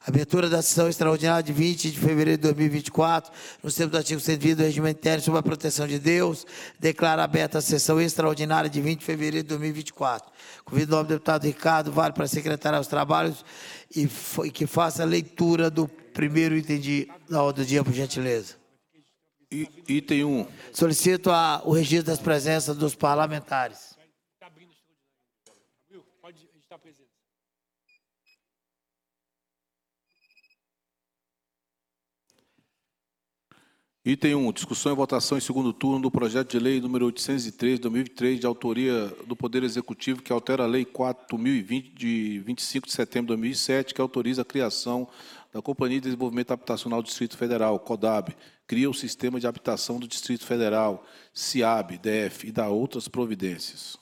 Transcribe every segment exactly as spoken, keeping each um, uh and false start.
Abertura da sessão extraordinária de vinte de fevereiro de dois mil e vinte e quatro, nos termos do artigo cento e vinte do Regimento Interno sob a proteção de Deus, declara aberta a sessão extraordinária de vinte de fevereiro de dois mil e vinte e quatro. Convido o nobre deputado Ricardo Vale para secretariar os trabalhos e, e que faça a leitura do primeiro item de, da ordem do dia, por gentileza. I, item um. Solicito a, o registro das presenças dos parlamentares. Pode registrar a presença. Item um, discussão e votação em segundo turno do projeto de lei número oitocentos e três, de dois mil e vinte e três, de autoria do Poder Executivo, que altera a Lei quatro mil e vinte, de vinte e cinco de setembro de dois mil e sete, que autoriza a criação da Companhia de Desenvolvimento Habitacional do Distrito Federal, CODAB, cria o Sistema de Habitação do Distrito Federal, CIAB, D F, e dá outras providências.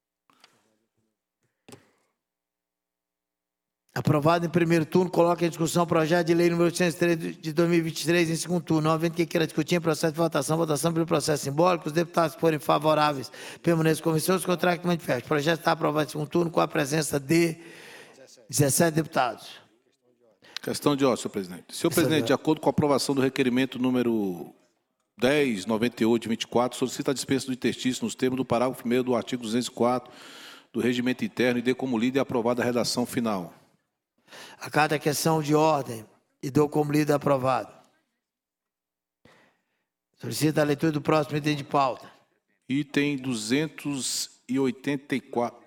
Aprovado em primeiro turno, coloca em discussão o projeto de lei número oitocentos e três de dois mil e vinte e três em segundo turno. Não havendo quem queira discutir em processo de votação, votação pelo processo simbólico. Os deputados que forem favoráveis permaneçam com comissão, os contrários que manifestem. O projeto está aprovado em segundo turno com a presença de dezessete deputados. Questão de ordem, senhor presidente. Senhor presidente, de acordo com a aprovação do requerimento número dez noventa e oito de vinte e quatro, solicita a dispensa do interstício nos termos do parágrafo primeiro do artigo duzentos e quatro do Regimento Interno e dê como lida e aprovada a redação final. A cada questão de ordem e dou como lida aprovado. Solicita a leitura do próximo item de pauta. Item duzentos e oitenta e quatro.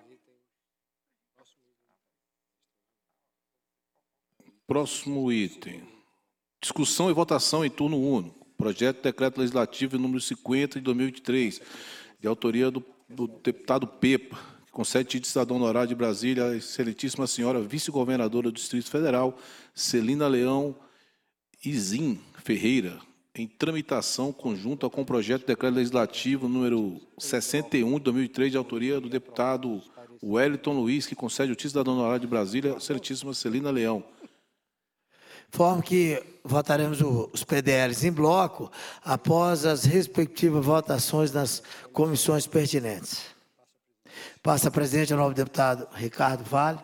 Próximo item. Discussão e votação em turno único. Projeto de Decreto Legislativo número cinquenta de dois mil e vinte e três, de autoria do, do deputado Pepa, que concede título de cidadão honorário de Brasília à excelentíssima senhora vice-governadora do Distrito Federal, Celina Leão Izim Ferreira, em tramitação conjunta com o projeto de Decreto Legislativo número sessenta e um de dois mil e três, de autoria do deputado Wellington Luiz, que concede o título de cidadão honorário de Brasília à excelentíssima Celina Leão. Forma que votaremos os P D Ls em bloco após as respectivas votações nas comissões pertinentes. Passa a presidente ao novo deputado Ricardo Vale.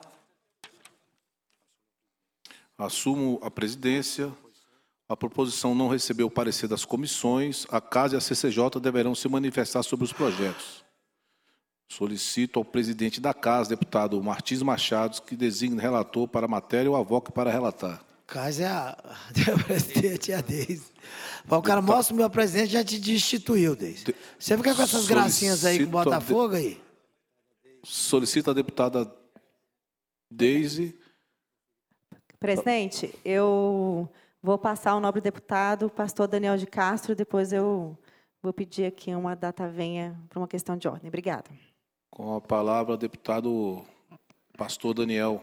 Assumo a presidência. A proposição não recebeu o parecer das comissões. A Casa e a C C J deverão se manifestar sobre os projetos. Solicito ao presidente da Casa, deputado Martins Machado, que designe relator para a matéria ou avoque para relatar. Casa é a, a presidente, é a Deise. O cara mostra o meu presidente já te destituiu, Deise. Você fica com essas gracinhas aí com Botafogo aí? Solicita a deputada Deise. Presidente, eu vou passar ao nobre deputado, pastor Daniel de Castro, depois eu vou pedir aqui uma data venha para uma questão de ordem. Obrigada. Com a palavra, deputado pastor Daniel.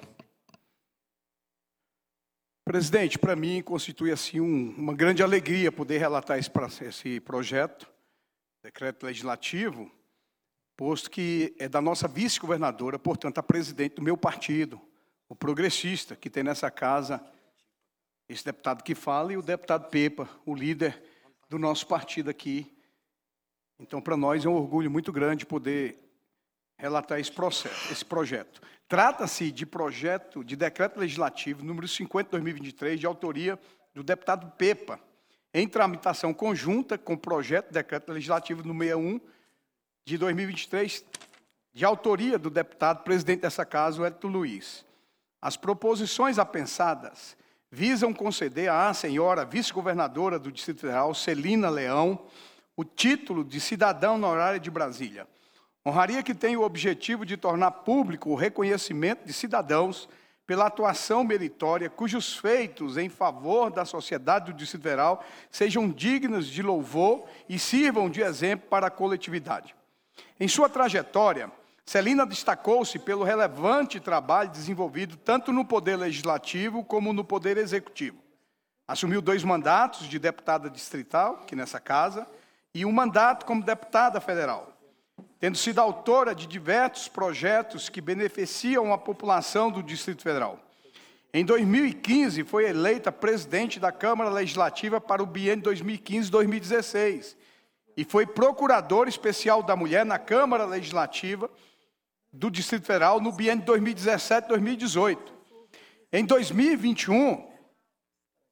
Presidente, para mim constitui assim um, uma grande alegria poder relatar esse, esse projeto, decreto legislativo, posto que é da nossa vice-governadora, portanto, a presidente do meu partido, o progressista, que tem nessa casa esse deputado que fala, e o deputado Pepa, o líder do nosso partido aqui. Então, para nós é um orgulho muito grande poder relatar esse processo, esse projeto. Trata-se de projeto de decreto legislativo número cinquenta de dois mil e vinte e três, de autoria do deputado Pepa, em tramitação conjunta com o projeto de decreto legislativo número sessenta e um de dois mil e vinte e três, de autoria do deputado presidente dessa casa, Wellington Luiz. As proposições apensadas visam conceder à senhora vice-governadora do Distrito Federal, Celina Leão, o título de cidadã honorária de Brasília. Honraria que tem o objetivo de tornar público o reconhecimento de cidadãos pela atuação meritória, cujos feitos em favor da sociedade do Distrito Federal sejam dignos de louvor e sirvam de exemplo para a coletividade. Em sua trajetória, Celina destacou-se pelo relevante trabalho desenvolvido tanto no Poder Legislativo como no Poder Executivo. Assumiu dois mandatos de deputada distrital, aqui nessa casa, e um mandato como deputada federal, tendo sido autora de diversos projetos que beneficiam a população do Distrito Federal. Em dois mil e quinze, foi eleita presidente da Câmara Legislativa para o biênio dois mil e quinze a dois mil e dezesseis e foi procuradora especial da mulher na Câmara Legislativa do Distrito Federal no biênio dois mil e dezessete a dois mil e dezoito. Em dois mil e vinte e um,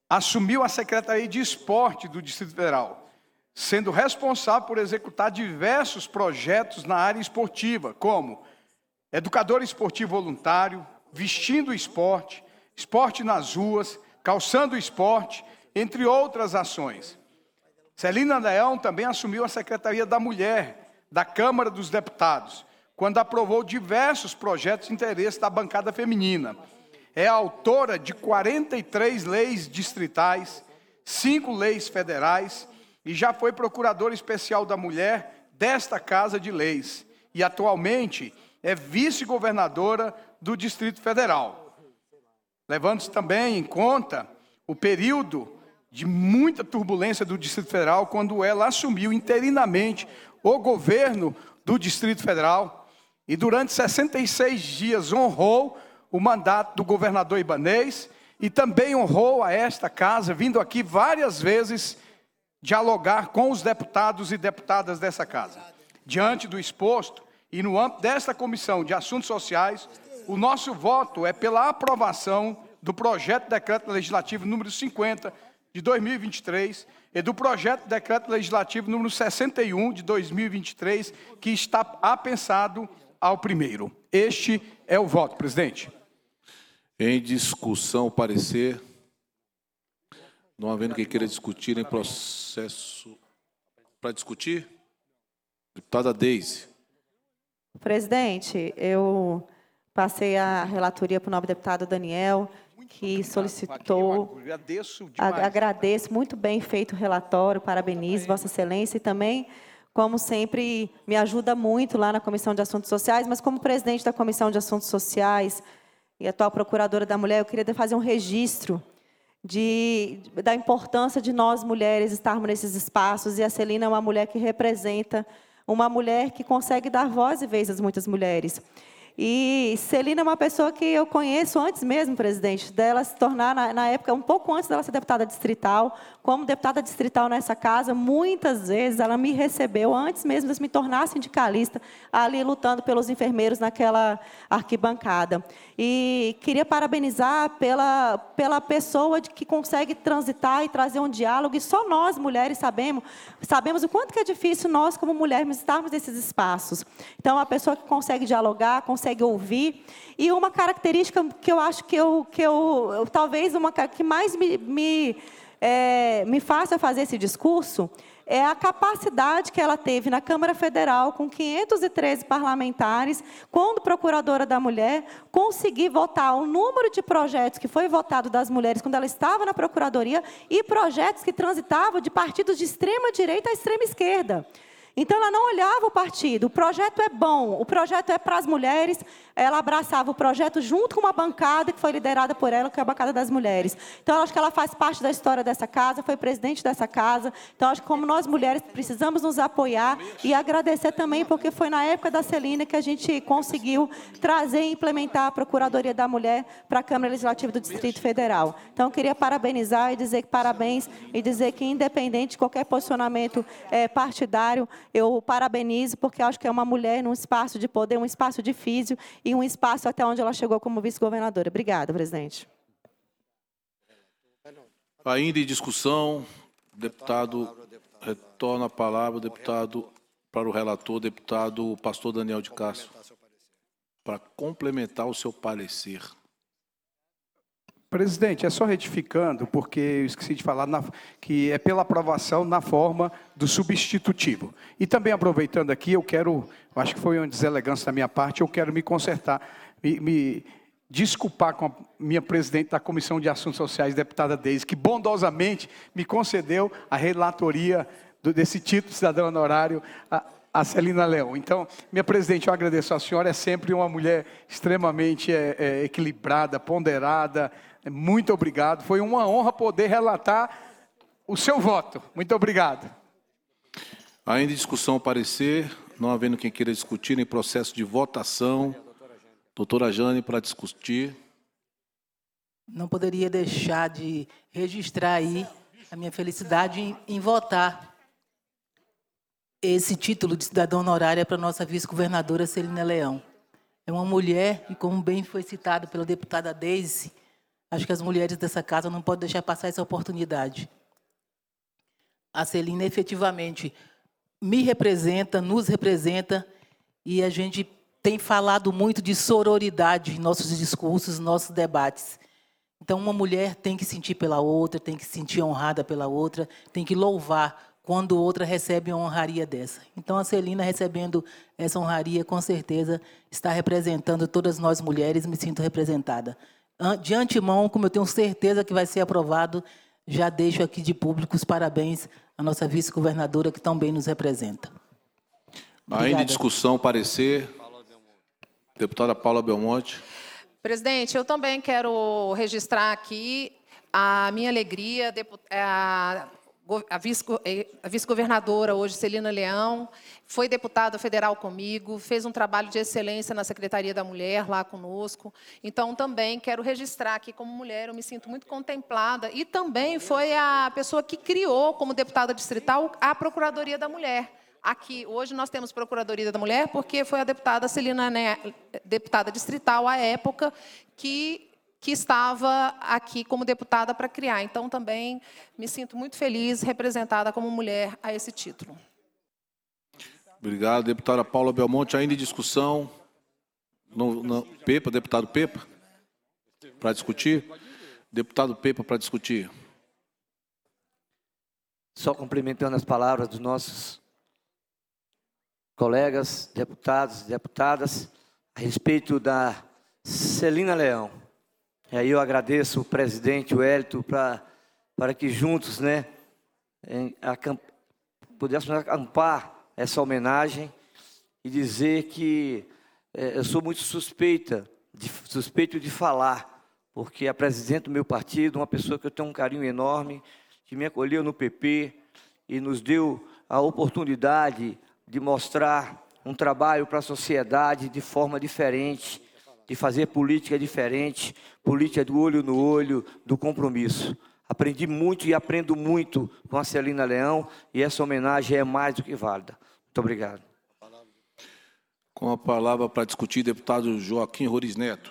assumiu a Secretaria de Esporte do Distrito Federal, sendo responsável por executar diversos projetos na área esportiva, como educador esportivo voluntário, vestindo o esporte, esporte nas ruas, calçando o esporte, entre outras ações. Celina Leão também assumiu a Secretaria da Mulher da Câmara dos Deputados, quando aprovou diversos projetos de interesse da bancada feminina. É autora de quarenta e três leis distritais, cinco leis federais, e já foi procuradora especial da mulher desta Casa de Leis. E atualmente é vice-governadora do Distrito Federal. Levando-se também em conta o período de muita turbulência do Distrito Federal, quando ela assumiu interinamente o governo do Distrito Federal, e durante sessenta e seis dias honrou o mandato do governador Ibanez, e também honrou a esta casa, vindo aqui várias vezes dialogar com os deputados e deputadas dessa casa. Diante do exposto, e no âmbito desta Comissão de Assuntos Sociais, o nosso voto é pela aprovação do projeto de decreto legislativo número cinquenta, de dois mil e vinte e três, e do projeto de decreto legislativo número sessenta e um, de dois mil e vinte e três, que está apensado ao primeiro. Este é o voto, presidente. Em discussão, parecer. Não havendo quem queira discutir em processo para discutir. Deputada Deise. Presidente, eu passei a relatoria para o nobre deputado Daniel, que solicitou, agradeço, agradeço, muito bem feito o relatório, parabenizo Vossa Excelência, e também, como sempre, me ajuda muito lá na Comissão de Assuntos Sociais, mas como presidente da Comissão de Assuntos Sociais e atual procuradora da mulher, eu queria fazer um registro de, da importância de nós, mulheres, estarmos nesses espaços, e a Celina é uma mulher que representa, uma mulher que consegue dar voz e vez às muitas mulheres. E Celina é uma pessoa que eu conheço antes mesmo, presidente, dela se tornar, na, na época, um pouco antes dela ser deputada distrital, como deputada distrital nessa casa, muitas vezes ela me recebeu, antes mesmo de me tornar sindicalista, ali lutando pelos enfermeiros naquela arquibancada. E queria parabenizar pela, pela pessoa de, que consegue transitar e trazer um diálogo, e só nós, mulheres, sabemos, sabemos o quanto que é difícil nós, como mulheres, estarmos nesses espaços. Então, a pessoa que consegue dialogar, consegue consegue ouvir, e uma característica que eu acho que eu, que eu, eu talvez uma que mais me, me, é, me faça fazer esse discurso, é a capacidade que ela teve na Câmara Federal, com quinhentos e treze parlamentares, quando procuradora da mulher, conseguir votar o número de projetos que foi votado das mulheres quando ela estava na Procuradoria, e projetos que transitavam de partidos de extrema direita à extrema esquerda. Então, ela não olhava o partido. O projeto é bom, o projeto é para as mulheres. Ela abraçava o projeto junto com uma bancada que foi liderada por ela, que é a bancada das mulheres. Então, eu acho que ela faz parte da história dessa casa, foi presidente dessa casa. Então, eu acho que como nós, mulheres, precisamos nos apoiar e agradecer também, porque foi na época da Celina que a gente conseguiu trazer e implementar a Procuradoria da Mulher para a Câmara Legislativa do Distrito Federal. Então, eu queria parabenizar e dizer que parabéns, e dizer que, independente de qualquer posicionamento é, partidário, eu parabenizo, porque acho que é uma mulher num espaço de poder, um espaço difícil, e um espaço até onde ela chegou como vice-governadora. Obrigada, presidente. Ainda em discussão, deputado, retorna a palavra, deputado, para o relator, deputado pastor Daniel de Castro, para complementar o seu parecer. Presidente, é só retificando, porque eu esqueci de falar na, que é pela aprovação na forma do substitutivo. E também aproveitando aqui, eu quero, eu acho que foi uma deselegância da minha parte, eu quero me consertar, me, me desculpar com a minha presidente da Comissão de Assuntos Sociais, deputada Deise, que bondosamente me concedeu a relatoria do, desse título de cidadão honorário, a, a Celina Leão. Então, minha presidente, eu agradeço a senhora, é sempre uma mulher extremamente é, é, equilibrada, ponderada. Muito obrigado. Foi uma honra poder relatar o seu voto. Muito obrigado. Ainda em discussão, parecer, não havendo quem queira discutir em processo de votação. Doutora Jane, para discutir. Não poderia deixar de registrar aí a minha felicidade em, em votar esse título de cidadã honorária para a nossa vice-governadora Celina Leão. É uma mulher, e como bem foi citado pela deputada Deise, Acho que as mulheres dessa casa não podem deixar passar essa oportunidade. A Celina efetivamente me representa, nos representa, e a gente tem falado muito de sororidade em nossos discursos, nossos debates. Então, uma mulher tem que sentir pela outra, tem que se sentir honrada pela outra, tem que louvar quando outra recebe uma honraria dessa. Então, a Celina, recebendo essa honraria, com certeza, está representando todas nós mulheres, me sinto representada. De antemão, como eu tenho certeza que vai ser aprovado, já deixo aqui de público os parabéns à nossa vice-governadora, que tão bem nos representa. Obrigada. Ainda em discussão, parecer. Deputada Paula Belmonte. Presidente, eu também quero registrar aqui a minha alegria, a a vice-governadora hoje, Celina Leão, foi deputada federal comigo, fez um trabalho de excelência na Secretaria da Mulher, lá conosco. Então, também quero registrar aqui, como mulher, eu me sinto muito contemplada. E também foi a pessoa que criou, como deputada distrital, a Procuradoria da Mulher. Aqui, hoje, nós temos Procuradoria da Mulher, porque foi a deputada Celina, né, deputada distrital, à época, que... que estava aqui como deputada para criar. Então, também me sinto muito feliz, representada como mulher a esse título. Obrigado, deputada Paula Belmonte. Ainda em discussão. No, no, Pepa, deputado Pepa, para discutir. Deputado Pepa, para discutir. Só complementando as palavras dos nossos colegas, deputados e deputadas, a respeito da Celina Leão. E aí eu agradeço o presidente Wellington para para que juntos, né, em, acamp, pudéssemos acampar essa homenagem e dizer que é, eu sou muito suspeita, de, suspeito de falar, porque a presidente do meu partido, uma pessoa que eu tenho um carinho enorme, que me acolheu no P P e nos deu a oportunidade de mostrar um trabalho para a sociedade de forma diferente, de fazer política diferente, política do olho no olho, do compromisso. Aprendi muito e aprendo muito com a Celina Leão, e essa homenagem é mais do que válida. Muito obrigado. Com a palavra para discutir, deputado Joaquim Roriz Neto.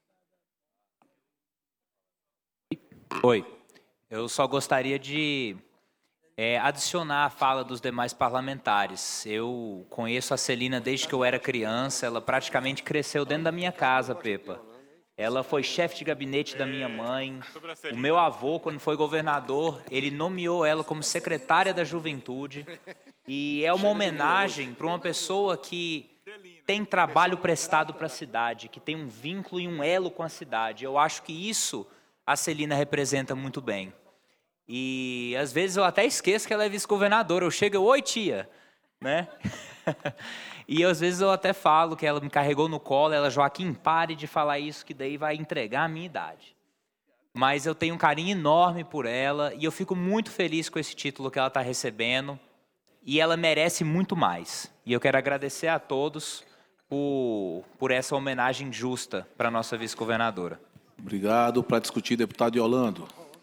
Oi. Eu só gostaria de é, adicionar a fala dos demais parlamentares. Eu conheço a Celina desde que eu era criança, ela praticamente cresceu dentro da minha casa, Pepa. Ela foi chefe de gabinete da minha mãe. O meu avô, quando foi governador, ele nomeou ela como secretária da Juventude. E é uma homenagem para uma pessoa que tem trabalho prestado para a cidade, que tem um vínculo e um elo com a cidade. Eu acho que isso a Celina representa muito bem. E, às vezes, eu até esqueço que ela é vice-governadora. Eu chego, oi, tia, né? E, às vezes, eu até falo que ela me carregou no colo. Ela, Joaquim, pare de falar isso, que daí vai entregar a minha idade. Mas eu tenho um carinho enorme por ela e eu fico muito feliz com esse título que ela está recebendo. E ela merece muito mais. E eu quero agradecer a todos por, por essa homenagem justa para a nossa vice-governadora. Obrigado. Para discutir, deputado Yolando.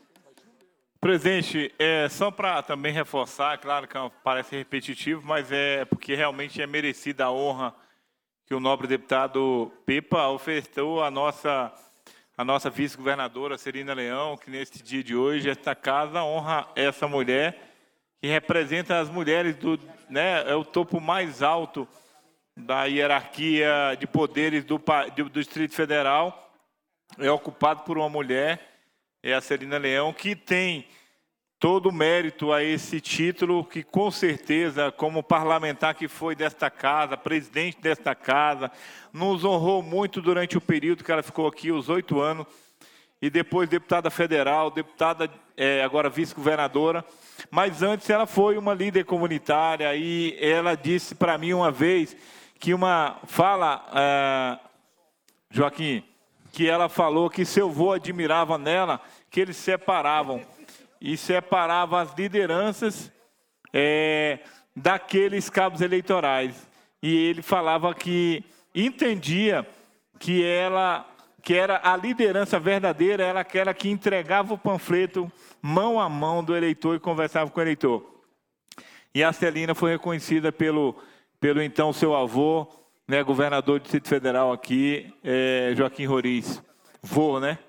Presidente, é, só para também reforçar, claro que parece repetitivo, mas é porque realmente é merecida a honra que o nobre deputado Pepa ofertou à nossa, à nossa vice-governadora Celina Leão, que neste dia de hoje, esta casa honra essa mulher, que representa as mulheres, do, né, é o topo mais alto da hierarquia de poderes do, do, do Distrito Federal, é ocupado por uma mulher. É a Celina Leão, que tem todo o mérito a esse título, que com certeza, como parlamentar que foi desta casa, presidente desta casa, nos honrou muito durante o período que ela ficou aqui, os oito anos, e depois deputada federal, deputada, é, agora vice-governadora, mas antes ela foi uma líder comunitária, e ela disse para mim uma vez que uma fala, é, Joaquim, que ela falou que seu avô admirava nela, que eles separavam, e separavam as lideranças é, daqueles cabos eleitorais. E ele falava que entendia que, ela, que era a liderança verdadeira, era aquela que entregava o panfleto mão a mão do eleitor e conversava com o eleitor. E a Celina foi reconhecida pelo, pelo então seu avô, né, governador do Distrito Federal aqui, é, Joaquim Roriz. Vô, né?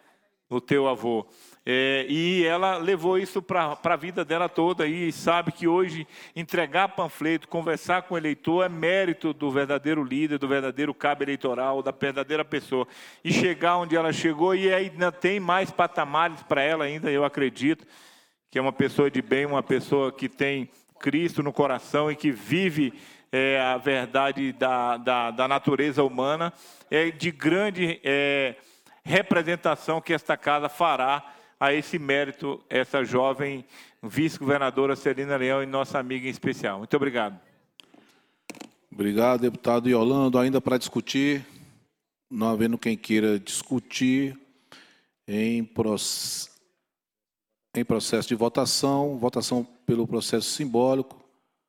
o teu avô. É, e ela levou isso para a vida dela toda e sabe que hoje entregar panfleto, conversar com o eleitor é mérito do verdadeiro líder, do verdadeiro cabo eleitoral, da verdadeira pessoa. E chegar onde ela chegou, e ainda tem mais patamares para ela ainda, eu acredito, que é uma pessoa de bem, uma pessoa que tem Cristo no coração e que vive é, a verdade da, da, da natureza humana, é de grande é, representação que esta casa fará a esse mérito, essa jovem vice-governadora Celina Leão e nossa amiga em especial. Muito obrigado. Obrigado, deputado Yolando. Ainda para discutir, não havendo quem queira discutir, em, proce... em processo de votação, votação pelo processo simbólico.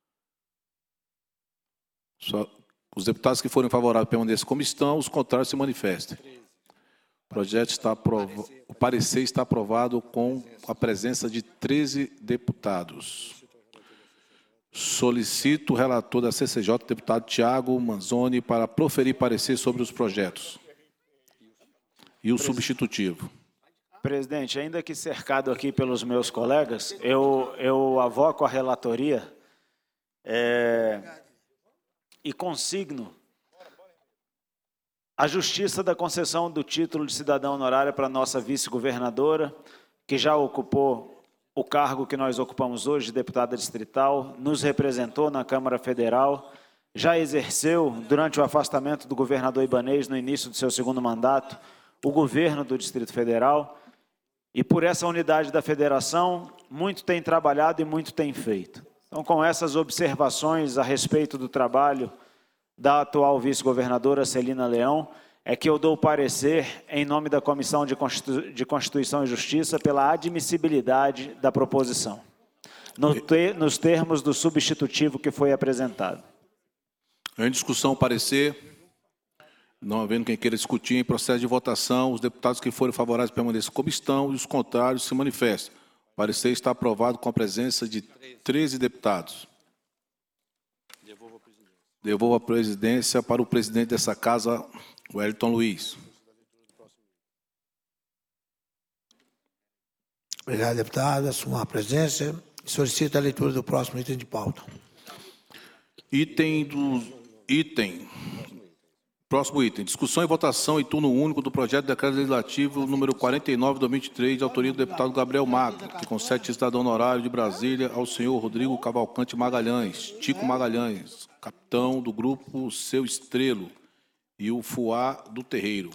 Só... Os deputados que forem favoráveis permaneçam como estão, os contrários se manifestem. O projeto está aprov... o parecer está aprovado com a presença de treze deputados. Solicito o relator da C C J, deputado Tiago Manzoni, para proferir parecer sobre os projetos. E o substitutivo. Presidente, ainda que cercado aqui pelos meus colegas, eu, eu avoco a relatoria é, e consigno a justiça da concessão do título de cidadão honorária para a nossa vice-governadora, que já ocupou o cargo que nós ocupamos hoje, de deputada distrital, nos representou na Câmara Federal, já exerceu, durante o afastamento do governador Ibanez, no início do seu segundo mandato, o governo do Distrito Federal, e por essa unidade da federação, muito tem trabalhado e muito tem feito. Então, com essas observações a respeito do trabalho da atual vice-governadora Celina Leão, é que eu dou parecer em nome da Comissão de Constitu- de Constituição e Justiça pela admissibilidade da proposição, no te- nos termos do substitutivo que foi apresentado. Em discussão, parecer. Não havendo quem queira discutir, em processo de votação, os deputados que forem favoráveis permaneçam como estão e os contrários se manifestem. O parecer está aprovado com a presença de treze deputados. Devolvo a presidência para o presidente dessa casa, Wellington Luiz. Obrigado, deputado. Assumo a presença e solicito a leitura do próximo item de pauta. Item do... Item... Próximo item. Discussão e votação em turno único do projeto de decreto legislativo número quarenta e nove de dois mil e vinte e três, de autoria do deputado Gabriel Magno, que concede cidadão honorário de Brasília ao senhor Rodrigo Cavalcante Magalhães, Tico Magalhães, capitão do grupo Seu Estrelo, e o Fuá do Terreiro.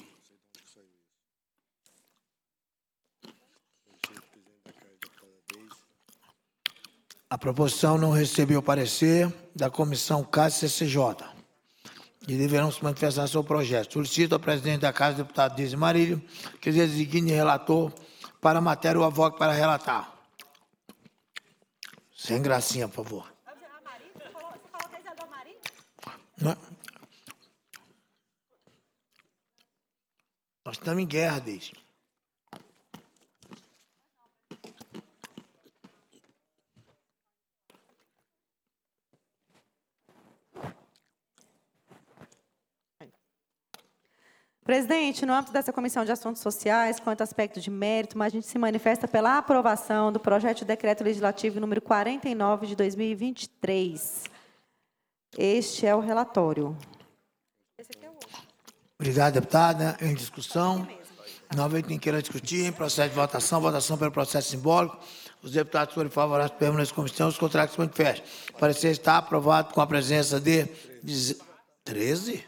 A proposição não recebeu parecer da Comissão Casa C C J. E deverão se manifestar sobre o projeto. Solicito ao presidente da Casa, deputado Dizzy Marílio, que designe relator para a matéria o avoque para relatar. Sem gracinha, por favor. Não. Nós estamos em guerra, Dizzy. Presidente, no âmbito dessa Comissão de Assuntos Sociais, quanto ao aspecto de mérito, mas a gente se manifesta pela aprovação do projeto de decreto legislativo número quarenta e nove de dois mil e vinte e três. Este é o relatório. Obrigado, deputada. Em discussão. Não havendo quem queira discutir, em processo de votação, votação pelo processo simbólico. Os deputados forem favoráveis permanecem como estão, os contrários se manifestem. O parecer está aprovado com a presença de treze?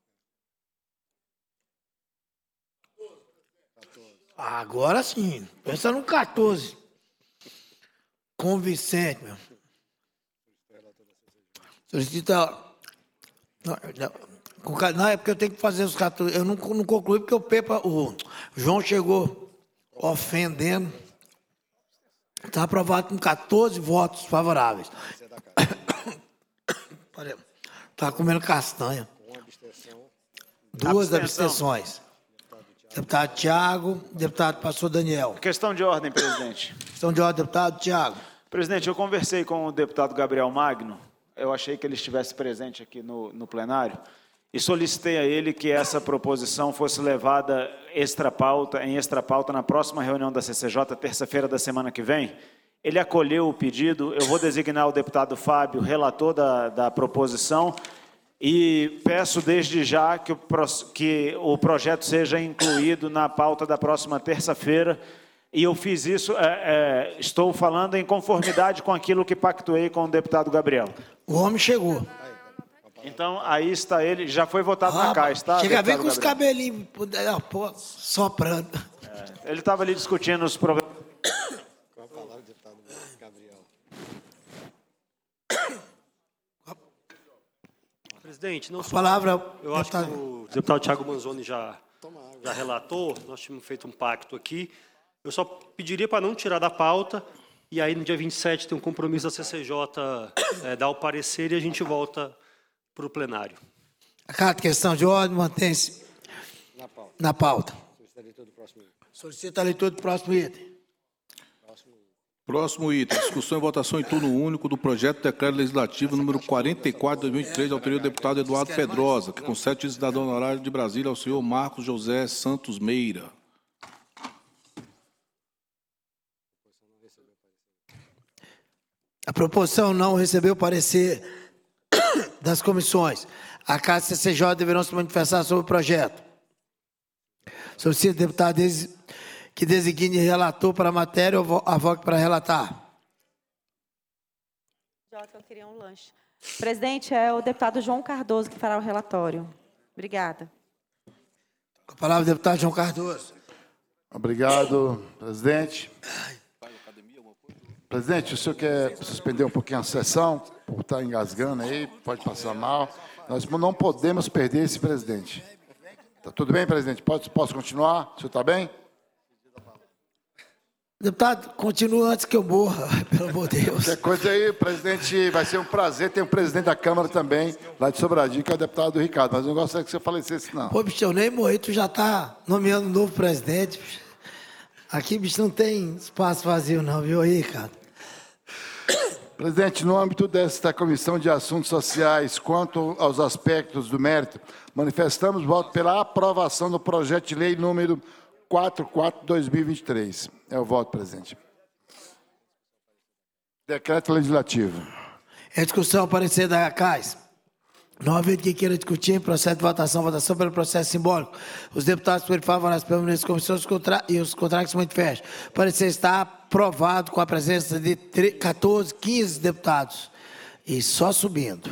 Agora sim. Pensa no quatorze. Convincente, meu. Solicita... Não, não, não, é porque eu tenho que fazer os quatorze. Eu não, não concluí porque o Pepa, o João chegou ofendendo. Está aprovado com quatorze votos favoráveis. Está comendo castanha. Duas abstenções. Deputado Tiago, deputado pastor Daniel. Questão de ordem, presidente. Questão de ordem, deputado Tiago. Presidente, eu conversei com o deputado Gabriel Magno, eu achei que ele estivesse presente aqui no, no plenário, e solicitei a ele que essa proposição fosse levada extra pauta, em extra pauta na próxima reunião da C C J, terça-feira da semana que vem. Ele acolheu o pedido, eu vou designar o deputado Fábio, relator da, da proposição, e peço desde já que o, que o projeto seja incluído na pauta da próxima terça-feira. E eu fiz isso, é, é, estou falando em conformidade com aquilo que pactuei com o deputado Gabriel. O homem chegou. Então, aí está ele, já foi votado Ah, na caixa, tá? chega a ver com os Gabriel? cabelinhos ah, pô, soprando. É, ele estava ali discutindo os problemas. Presidente, não A só, palavra, eu acho que deputado. o deputado Thiago Manzoni já, já relatou, nós tínhamos feito um pacto aqui. Eu só pediria para não tirar da pauta, e aí no dia vinte e sete tem um compromisso da C C J é, dar o parecer e a gente volta para o plenário. A cada questão de ordem mantém-se na pauta. Na pauta. Solicita a leitura do próximo item. Próximo item, discussão e votação em turno único do projeto de decreto legislativo número quarenta e quatro de dois mil e vinte e três, de autoria do deputado Eduardo Pedrosa, que concede o cidadão honorário de Brasília ao senhor Marcos José Santos Meira. A proposição não recebeu parecer das comissões. A Casa C C J deverão se manifestar sobre o projeto. Solicito ao deputado que designe relator para a matéria ou avoque para relatar. Jota, eu queria um lanche. Presidente, é o deputado João Cardoso que fará o relatório. Obrigada. Com a palavra, o deputado João Cardoso. Obrigado, presidente. Presidente, o senhor quer suspender um pouquinho a sessão, por estar engasgando aí, pode passar mal. Nós não podemos perder esse presidente. Tá tudo bem, presidente? Posso, posso continuar? O senhor está bem? Deputado, continua antes que eu morra, pelo amor de Deus. Qualquer coisa aí, presidente, vai ser um prazer ter o presidente da Câmara também, lá de Sobradinho, que é o deputado Ricardo. Mas eu não gostaria que você falecesse, não. Pô, bicho, eu nem morri, tu já está nomeando um novo presidente. Bicho. Aqui, bicho, não tem espaço vazio, não, viu aí, Ricardo? Presidente, no âmbito desta Comissão de Assuntos Sociais, quanto aos aspectos do mérito, manifestamos voto pela aprovação do projeto de lei número quarenta e quatro de dois mil e vinte e três. É o voto, presidente. Decreto legislativo. Em discussão, parecer da C A S. Não havendo quem queira discutir, processo de votação, votação pelo processo simbólico. Os deputados forem favoráveis às permanentes comissões e os contrários se manifestam. O parecer está aprovado com a presença de quatorze, quinze deputados. E só subindo.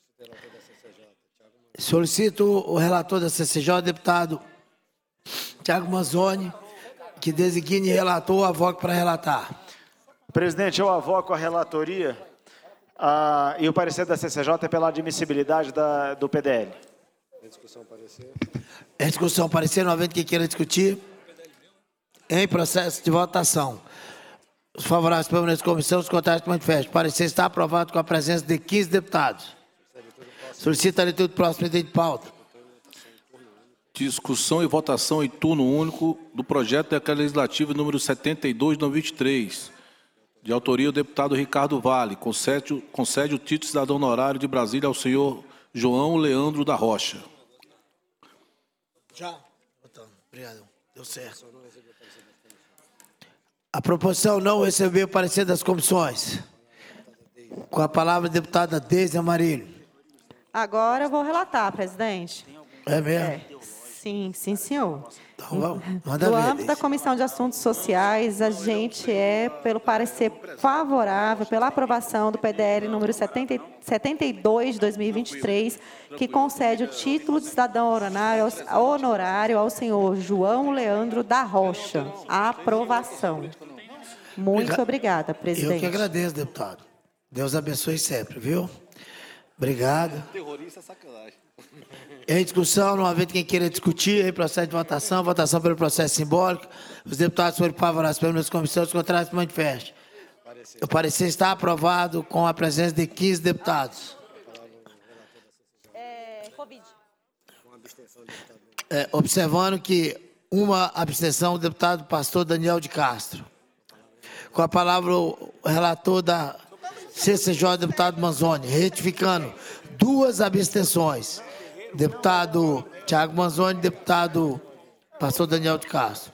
Solicito o relator da C C J, deputado Thiago Manzoni, que designe relator ou avoque para relatar. Presidente, eu avoco a relatoria ah, e o parecer da C C J é pela admissibilidade da, do P D L. Em discussão, parecer. Em discussão, parecer, não havendo quem queira discutir. Em processo de votação. Os favoráveis permanentes da comissão, os contrários se manifestam. O parecer está aprovado com a presença de quinze deputados. Solicita a leitura do próximo item de pauta. Discussão e votação em turno único do projeto de decreto legislativo número setenta e dois de dois mil e vinte e três, de autoria do deputado Ricardo Vale, concede, concede o título de cidadão honorário de Brasília ao senhor João Leandro da Rocha. Já? Obrigado. Deu certo. A proposição não recebeu parecer das comissões. Com a palavra, a deputada Deise Amarilho. Agora eu vou relatar, presidente. É mesmo? É. Sim, sim, senhor. Então, vamos, manda No ver, âmbito Deise. da Comissão de Assuntos Sociais, a gente é pelo parecer favorável, pela aprovação do P D L número setenta e dois de dois mil e vinte e três, que concede o título de cidadão honorário, honorário ao senhor João Leandro da Rocha. A aprovação. Muito Obriga- obrigada, presidente. Eu que agradeço, deputado. Deus abençoe sempre, viu? Obrigado. Terrorista é sacanagem. Em discussão, não havendo quem queira discutir, em processo de votação, votação pelo processo simbólico, os deputados forem favoráveis pelas comissões, os contrários se manifestem. O parecer está aprovado com a presença de quinze deputados. É, Covid. É, observando que uma abstenção do deputado pastor Daniel de Castro. Com a palavra o relator da C C J, deputado Manzoni, retificando duas abstenções. Deputado Tiago Manzoni, deputado pastor Daniel de Castro.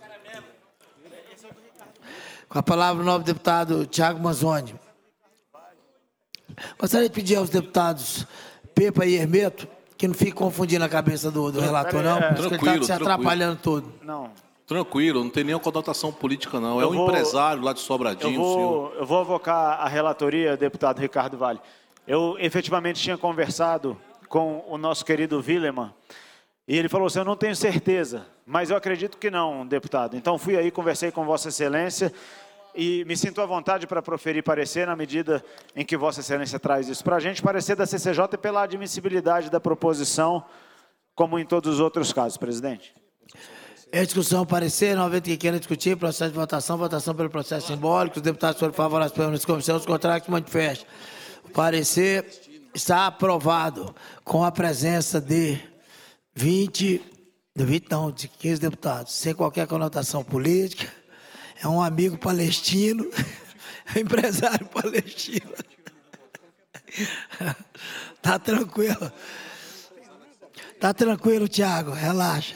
Com a palavra o novo deputado Tiago Manzoni. Gostaria de pedir aos deputados Pepa e Hermeto que não fiquem confundindo a cabeça do, do relator, não, porque ele está se atrapalhando todo. Não. Tranquilo, não tem nenhuma conotação política, não. É Eu um vou- empresário lá de Sobradinho, Eu vou, senhor. eu vou avocar a relatoria, deputado Ricardo Vale. Eu efetivamente tinha conversado com o nosso querido Willeman e ele falou assim, eu não tenho certeza, mas eu acredito que não, deputado. Então fui aí, conversei com Vossa Excelência e me sinto à vontade para proferir parecer na medida em que Vossa Excelência traz isso para a gente. Parecer da C C J pela admissibilidade da proposição, como em todos os outros casos, presidente. Em discussão, parecer, não havendo quem queira discutir, processo de votação, votação pelo processo simbólico, os deputados forem favoráveis à permanência da comissão, os contrários que manifestem. O parecer está aprovado com a presença de vinte, de vinte não, de quinze deputados, sem qualquer conotação política. É um amigo palestino, é um empresário palestino. Tá tranquilo. Tá tranquilo, Tiago, relaxa.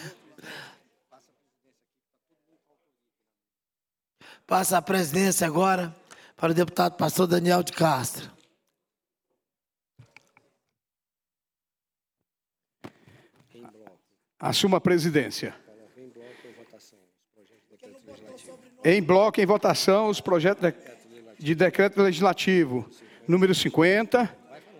Passa a presidência agora para o deputado pastor Daniel de Castro. Assuma a presidência. Em bloco, em votação, os projetos de decreto legislativo número cinquenta,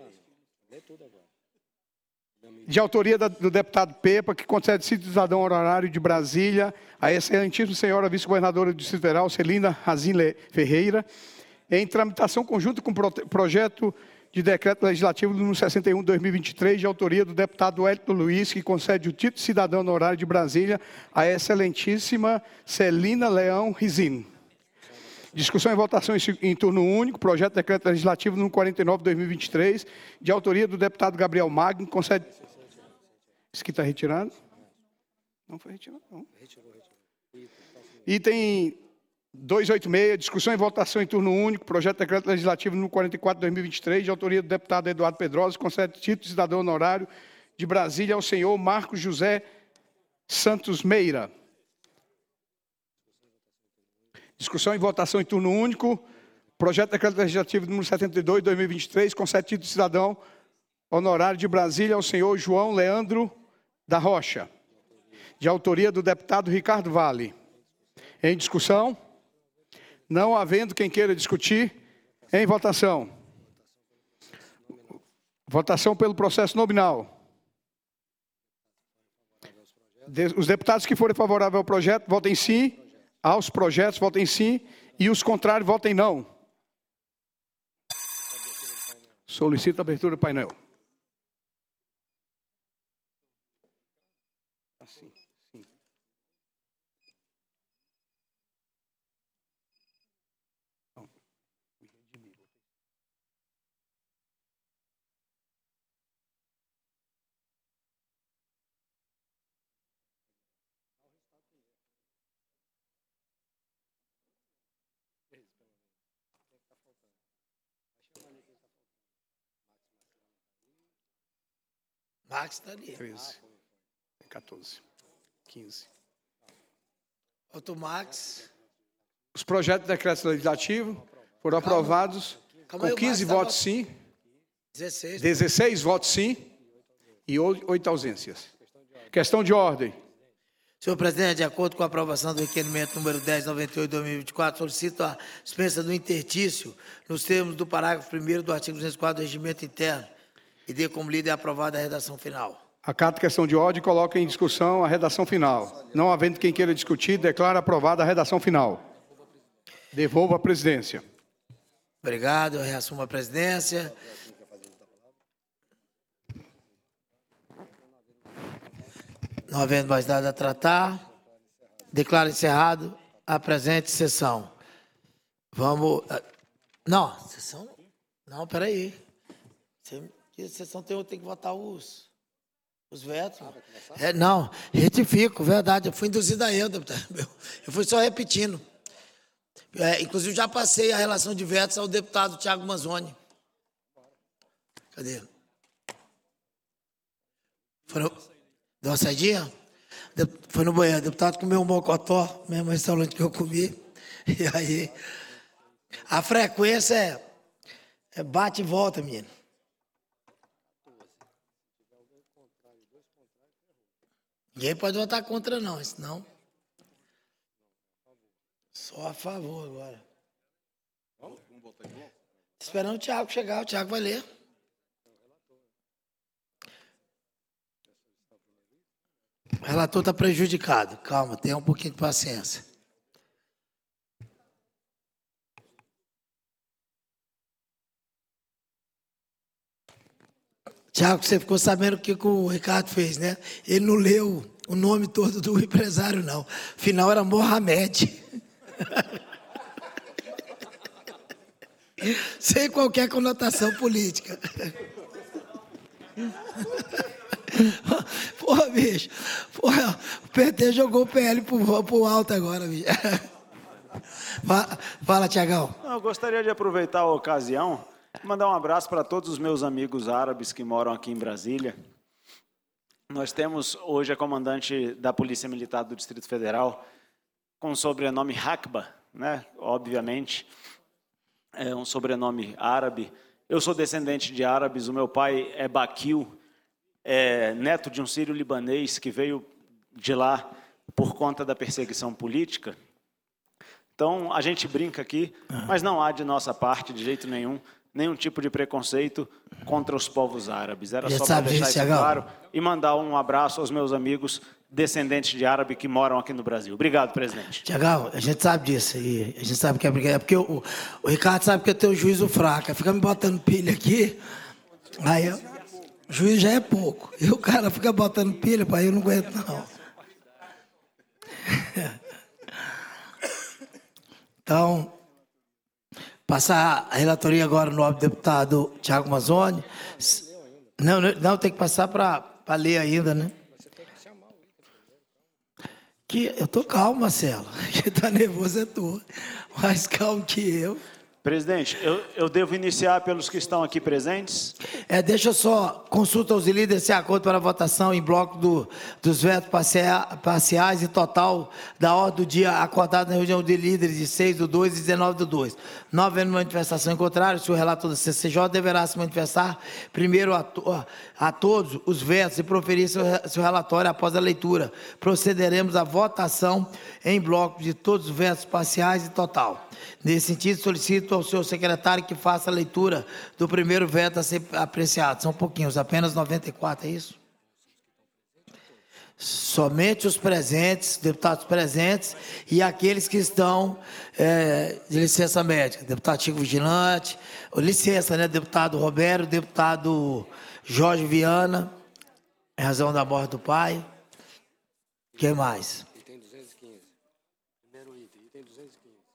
de autoria da- do deputado Pepa, que concede cidadão honorário de Brasília a excelentíssima senhora vice-governadora do Distrito Federal, Celina Razin Le- Ferreira, em tramitação conjunta com o prote- projeto de decreto legislativo número sessenta e um de dois mil e vinte e três, de autoria do deputado Wellington Luiz, que concede o título de cidadão honorário de Brasília a excelentíssima Celina Leão Rizin. Discussão e votação em, se- em turno único, projeto de decreto legislativo número quarenta e nove de dois mil e vinte e três, de autoria do deputado Gabriel Magno, que concede... Isso aqui está retirado? Não foi retirado, não. Item duzentos e oitenta e seis, discussão e votação em turno único, projeto de decreto legislativo número quarenta e quatro de dois mil e vinte e três, de autoria do deputado Eduardo Pedrosa, que concede título de cidadão honorário de Brasília ao senhor Marcos José Santos Meira. Discussão e votação em turno único, projeto de decreto legislativo número setenta e dois de dois mil e vinte e três, concede título de cidadão honorário de Brasília ao senhor João Leandro da Rocha, de autoria do deputado Ricardo Vale. Em discussão, não havendo quem queira discutir, em votação. Votação pelo processo nominal. De- Os deputados que forem favoráveis ao projeto, votem sim. Aos projetos, votem sim. E os contrários, votem não. Solicito a abertura do painel. Assim, sim. Max está ali. treze, quatorze, quinze. Outro Max. Os projetos de decreto legislativo foram Calma. aprovados Calma aí, com o quinze Max votos tava- sim, dezesseis. dezesseis votos sim e oito ausências. Questão de ordem. Senhor presidente, de acordo com a aprovação do requerimento número dez noventa e oito de dois mil e vinte e quatro, solicito a dispensa do intertício nos termos do parágrafo primeiro do artigo duzentos e quatro do regimento interno e dê como lida e aprovada a redação final. Acato questão de ordem e coloca em discussão a redação final. Não havendo quem queira discutir, declaro aprovada a redação final. Devolvo a presidência. Obrigado, eu reassumo a presidência. Não havendo mais nada a tratar, declaro encerrado a presente sessão. Vamos... ah, Não, sessão... Não, peraí. Você- que sessão tem, tem que votar os, os vetos. É, não, retifico, verdade. Eu fui induzido a eu, deputado. Eu fui só repetindo. É, inclusive, já passei a relação de vetos ao deputado Tiago Manzoni. Cadê? Foi no... Deu uma saidinha? Foi no banheiro. O deputado comeu um mocotó, mesmo restaurante que eu comi. E aí, a frequência é, é bate e volta, menino. Ninguém pode votar contra, não, senão... Só a favor agora. Vamos votar em bloco? Esperando o Thiago chegar, o Thiago vai ler. O relator está prejudicado. Calma, tenha um pouquinho de paciência. Thiago, você ficou sabendo o que o Ricardo fez, né? Ele não leu o nome todo do empresário, não. Afinal, era Mohamed. Sem qualquer conotação política. Porra, bicho. Porra, o P T jogou o P L pro, pro alto agora, bicho. Fala, Tiagão. Eu gostaria de aproveitar a ocasião e mandar um abraço para todos os meus amigos árabes que moram aqui em Brasília. Nós temos hoje a comandante da Polícia Militar do Distrito Federal, com o sobrenome Hakba, né? Obviamente, é um sobrenome árabe. Eu sou descendente de árabes, o meu pai é Bakil, é neto de um sírio-libanês que veio de lá por conta da perseguição política. Então, a gente brinca aqui, mas não há de nossa parte, de jeito nenhum, nenhum tipo de preconceito contra os povos árabes. Era só para deixar isso claro e mandar um abraço aos meus amigos descendentes de árabe que moram aqui no Brasil. Obrigado, presidente. Tiagão, a gente sabe disso aí. A gente sabe que é brincadeira. É porque o, o Ricardo sabe que eu tenho juízo fraco. Fica me botando pilha aqui, aí eu, o juiz já é pouco. E o cara fica botando pilha, pai, eu não aguento, não. Então, passar a relatoria agora no nobre deputado Tiago Mazzoni. Não, não, não, tem que passar para ler ainda, né? Que eu tô calmo, Marcelo. Quem tá nervoso é tu. Mais calmo que eu. Presidente, eu, eu devo iniciar pelos que estão aqui presentes? É, deixa eu só, consulta aos líderes se acordo para a votação em bloco do, dos vetos parciais e total da ordem do dia acordado na reunião de líderes de seis do dois e dezenove do dois. Não havendo manifestação em contrário, se o relator da C C J deverá se manifestar primeiro a, to, a todos os vetos e proferir seu, seu relatório após a leitura. Procederemos à votação em bloco de todos os vetos parciais e total. Nesse sentido, solicito ao senhor secretário que faça a leitura do primeiro veto a ser apreciado. São pouquinhos, apenas noventa e quatro, é isso? Somente os presentes, deputados presentes e aqueles que estão é, de licença médica. Deputado Chico Vigilante, licença, né? Deputado Roberto, deputado Jorge Viana, em razão da morte do pai. Quem mais? Item duzentos e quinze. Primeiro item, item duzentos e quinze.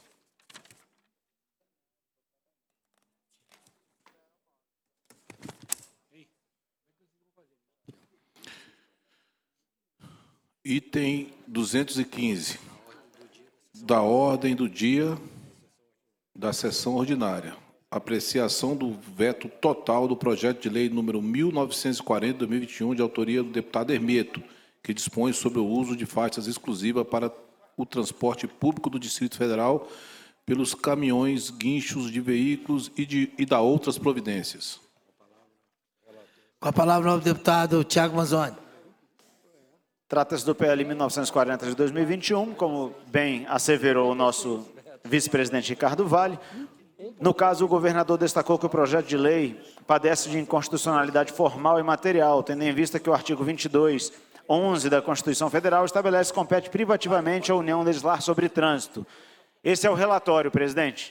Item duzentos e quinze, da ordem do dia da sessão ordinária. Apreciação do veto total do projeto de lei número mil novecentos e quarenta, de dois mil e vinte e um, de autoria do deputado Hermeto, que dispõe sobre o uso de faixas exclusivas para o transporte público do Distrito Federal pelos caminhões, guinchos de veículos e, de, e da outras providências. Com a palavra, o deputado Tiago Mazzoni. Trata-se do P L mil novecentos e quarenta de dois mil e vinte e um, como bem asseverou o nosso vice-presidente Ricardo Vale. No caso, o governador destacou que o projeto de lei padece de inconstitucionalidade formal e material, tendo em vista que o artigo vinte e dois, onze da Constituição Federal estabelece que compete privativamente à União legislar sobre trânsito. Esse é o relatório, presidente.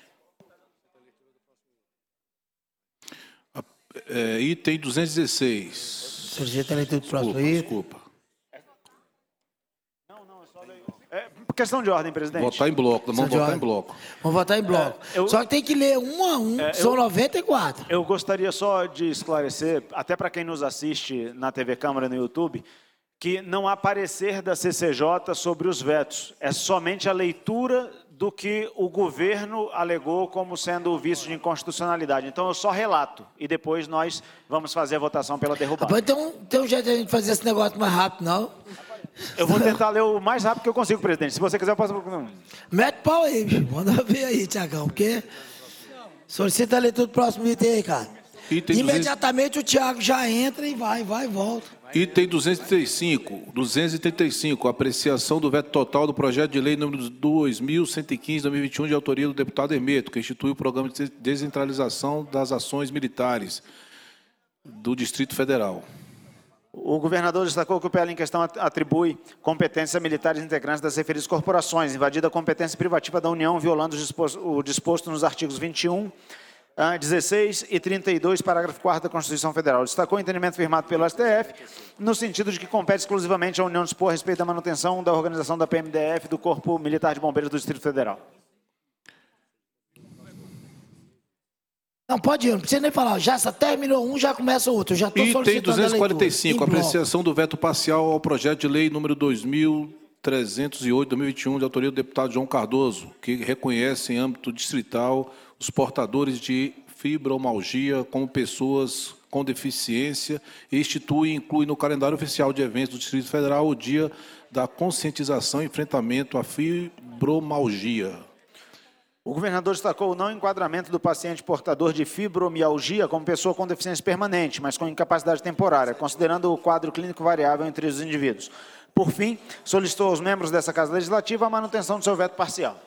É, item duzentos e dezesseis. Sujeito a leitura do próximo item. Desculpa. É, questão de ordem, presidente. Votar em bloco, vamos votar em bloco. Vamos votar em bloco. É, eu, Só que tem que ler um a um, é, são eu, noventa e quatro. Eu gostaria só de esclarecer, até para quem nos assiste na T V Câmara e no YouTube, que não há parecer da C C J sobre os vetos. É somente a leitura do que o governo alegou como sendo o vício de inconstitucionalidade. Então, eu só relato e depois nós vamos fazer a votação pela derrubada. Rapaz, então, tem um jeito de a gente fazer esse negócio mais rápido, não? Eu vou tentar ler o mais rápido que eu consigo, presidente. Se você quiser, eu posso... Mete pau aí, bicho. Manda ver aí, Tiagão, porque... Solicita a leitura do próximo item aí, cara. Item Imediatamente duzentos... o Tiago já entra e vai, vai e volta. Item duzentos e trinta e cinco. duzentos e trinta e cinco. Apreciação do veto total do projeto de lei número dois mil cento e quinze, dois mil e vinte e um, de autoria do deputado Hermeto, que institui o programa de descentralização das ações militares do Distrito Federal. O governador destacou que o P L em questão atribui competências a militares integrantes das referidas corporações, invadida a competência privativa da União, violando o disposto nos artigos vinte e um, dezesseis e trinta e dois, parágrafo quarto da Constituição Federal. Destacou o entendimento firmado pelo S T F, no sentido de que compete exclusivamente à União dispor a respeito da manutenção da organização da P M D F do Corpo Militar de Bombeiros do Distrito Federal. Não, pode ir, não precisa nem falar. Já terminou um, já começa o outro. Já estou solicitando a leitura. Item duzentos e quarenta e cinco, apreciação do veto parcial ao projeto de lei número dois mil trezentos e oito, dois mil e vinte e um, de autoria do deputado João Cardoso, que reconhece em âmbito distrital os portadores de fibromialgia como pessoas com deficiência e institui e inclui no calendário oficial de eventos do Distrito Federal o dia da conscientização e enfrentamento à fibromialgia. O governador destacou o não enquadramento do paciente portador de fibromialgia como pessoa com deficiência permanente, mas com incapacidade temporária, considerando o quadro clínico variável entre os indivíduos. Por fim, solicitou aos membros dessa Casa Legislativa a manutenção do seu veto parcial.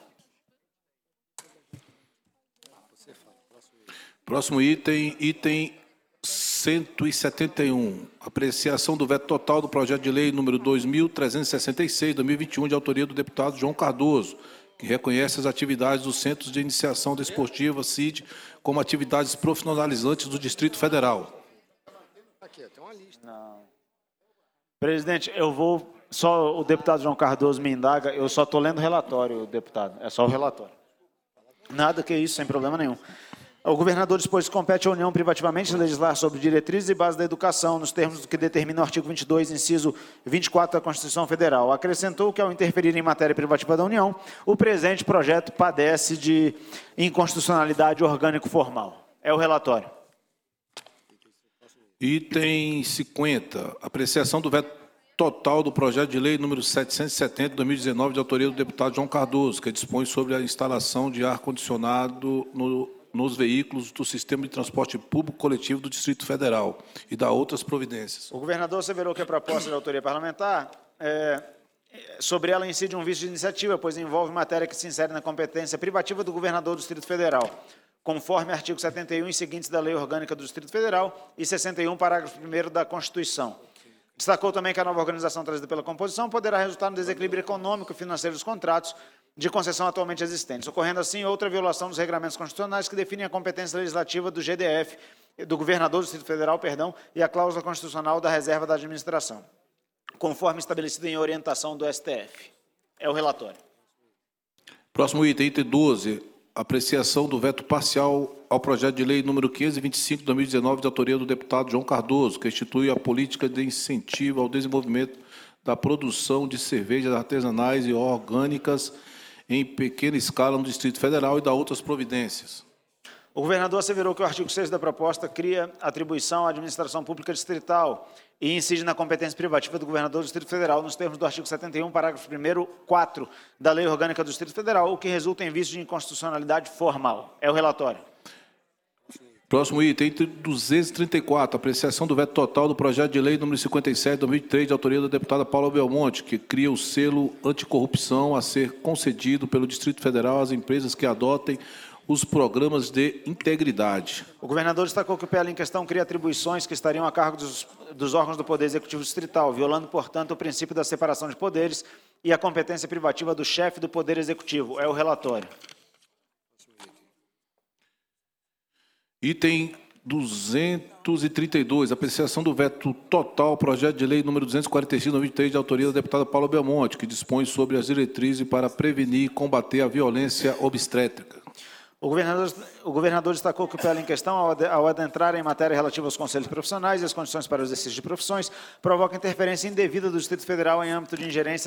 Próximo item, item cento e setenta e um. Apreciação do veto total do projeto de lei número dois mil trezentos e sessenta e seis, dois mil e vinte e um, de autoria do deputado João Cardoso, que reconhece as atividades dos Centros de Iniciação Desportiva, C I D, como atividades profissionalizantes do Distrito Federal. Aqui, tem uma lista. Não. Presidente, eu vou... Só o deputado João Cardoso me indaga, eu só estou lendo o relatório, deputado. É só o relatório. Nada que isso, sem problema nenhum. O governador dispôs que compete à União privativamente legislar sobre diretrizes e bases da educação, nos termos do que determina o artigo vinte e dois, inciso vinte e quatro da Constituição Federal. Acrescentou que, ao interferir em matéria privativa da União, o presente projeto padece de inconstitucionalidade orgânico-formal. É o relatório. Item cinquenta. Apreciação do veto total do projeto de lei número setecentos e setenta, de dois mil e dezenove, de autoria do deputado João Cardoso, que dispõe sobre a instalação de ar-condicionado no nos veículos do Sistema de Transporte Público Coletivo do Distrito Federal e da outras providências. O governador asseverou que a proposta de autoria parlamentar, é, sobre ela incide um vício de iniciativa, pois envolve matéria que se insere na competência privativa do governador do Distrito Federal, conforme artigo setenta e um e seguintes da Lei Orgânica do Distrito Federal e sessenta e um, parágrafo primeiro da Constituição. Destacou também que a nova organização trazida pela composição poderá resultar no desequilíbrio econômico e financeiro dos contratos de concessão atualmente existentes, ocorrendo assim outra violação dos regramentos constitucionais que definem a competência legislativa do G D F, do governador do Distrito Federal, perdão, e a cláusula constitucional da reserva da administração, conforme estabelecido em orientação do S T F. É o relatório. Próximo item, item doze. Apreciação do veto parcial ao projeto de lei número quinhentos e vinte e cinco, de dois mil e dezenove, de autoria do deputado João Cardoso, que institui a política de incentivo ao desenvolvimento da produção de cervejas artesanais e orgânicas em pequena escala no Distrito Federal e da outras providências. O governador asseverou que o artigo seis da proposta cria atribuição à administração pública distrital e incide na competência privativa do governador do Distrito Federal nos termos do artigo setenta e um, parágrafo primeiro, quatro da Lei Orgânica do Distrito Federal, o que resulta em vício de inconstitucionalidade formal. É o relatório. Próximo item, item duzentos e trinta e quatro, apreciação do veto total do projeto de lei número cinquenta e sete, de dois mil e três, de autoria da deputada Paula Belmonte, que cria o selo anticorrupção a ser concedido pelo Distrito Federal às empresas que adotem os programas de integridade. O governador destacou que o P L em questão cria atribuições que estariam a cargo dos, dos órgãos do Poder Executivo Distrital, violando, portanto, o princípio da separação de poderes e a competência privativa do chefe do Poder Executivo. É o relatório. Item duzentos e trinta e dois, apreciação do veto total ao projeto de lei número duzentos e quarenta e cinco, de dois mil e três, de autoria da deputada Paula Belmonte, que dispõe sobre as diretrizes para prevenir e combater a violência obstétrica. O governador, o governador destacou que o P L em questão, ao adentrar em matéria relativa aos conselhos profissionais e as condições para o exercício de profissões, provoca interferência indevida do Distrito Federal em âmbito de ingerência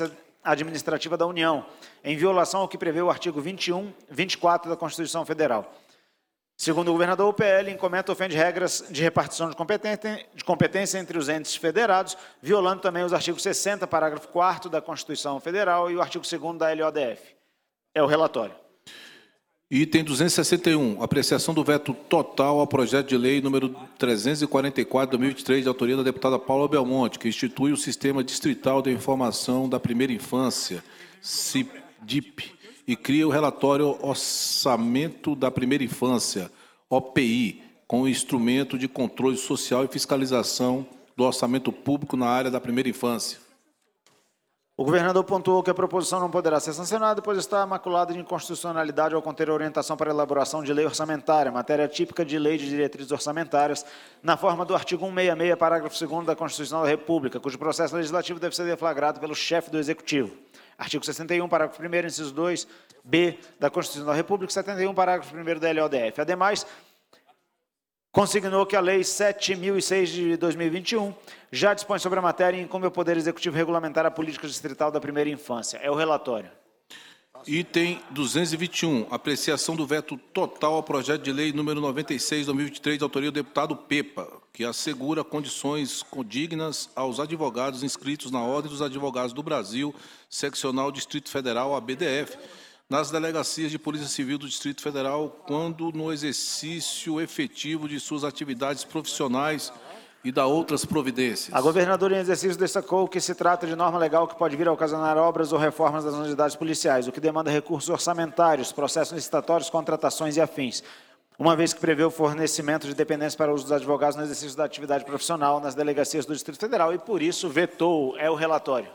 Administrativa da União, em violação ao que prevê o artigo vinte e um, vinte e quatro da Constituição Federal. Segundo o governador, o P L incometa ofende regras de repartição de competência, de competência entre os entes federados, violando também os artigos sessenta, parágrafo quarto da Constituição Federal e o artigo segundo da L O D F. É o relatório. Item duzentos e sessenta e um, apreciação do veto total ao projeto de lei número trezentos e quarenta e quatro, de dois mil e vinte e três, de autoria da deputada Paula Belmonte, que institui o Sistema Distrital de Informação da Primeira Infância, S I P D I P, e cria o relatório Orçamento da Primeira Infância, O P I, com o instrumento de controle social e fiscalização do orçamento público na área da primeira infância. O governador pontuou que a proposição não poderá ser sancionada, pois está maculada de inconstitucionalidade ao conter orientação para elaboração de lei orçamentária, matéria típica de lei de diretrizes orçamentárias, na forma do artigo cento e sessenta e seis, parágrafo segundo da Constituição da República, cujo processo legislativo deve ser deflagrado pelo chefe do Executivo. Artigo sessenta e um, parágrafo primeiro, inciso dois, B da Constituição da República, setenta e um, parágrafo primeiro da L O D F. Ademais, consignou que a Lei sete mil e seis de dois mil e vinte e um já dispõe sobre a matéria e incumbe ao Poder Executivo regulamentar a política distrital da primeira infância. É o relatório. Item duzentos e vinte e um, apreciação do veto total ao projeto de lei número noventa e seis, de dois mil e vinte e três, de autoria do deputado Pepa, que assegura condições condignas aos advogados inscritos na Ordem dos Advogados do Brasil, seccional Distrito Federal, A B D F, nas delegacias de Polícia Civil do Distrito Federal, quando no exercício efetivo de suas atividades profissionais e da outras providências. A governadora em exercício destacou que se trata de norma legal que pode vir a ocasionar obras ou reformas das unidades policiais, o que demanda recursos orçamentários, processos licitatórios, contratações e afins, uma vez que prevê o fornecimento de dependências para uso dos advogados no exercício da atividade profissional nas delegacias do Distrito Federal e, por isso, vetou. É o relatório.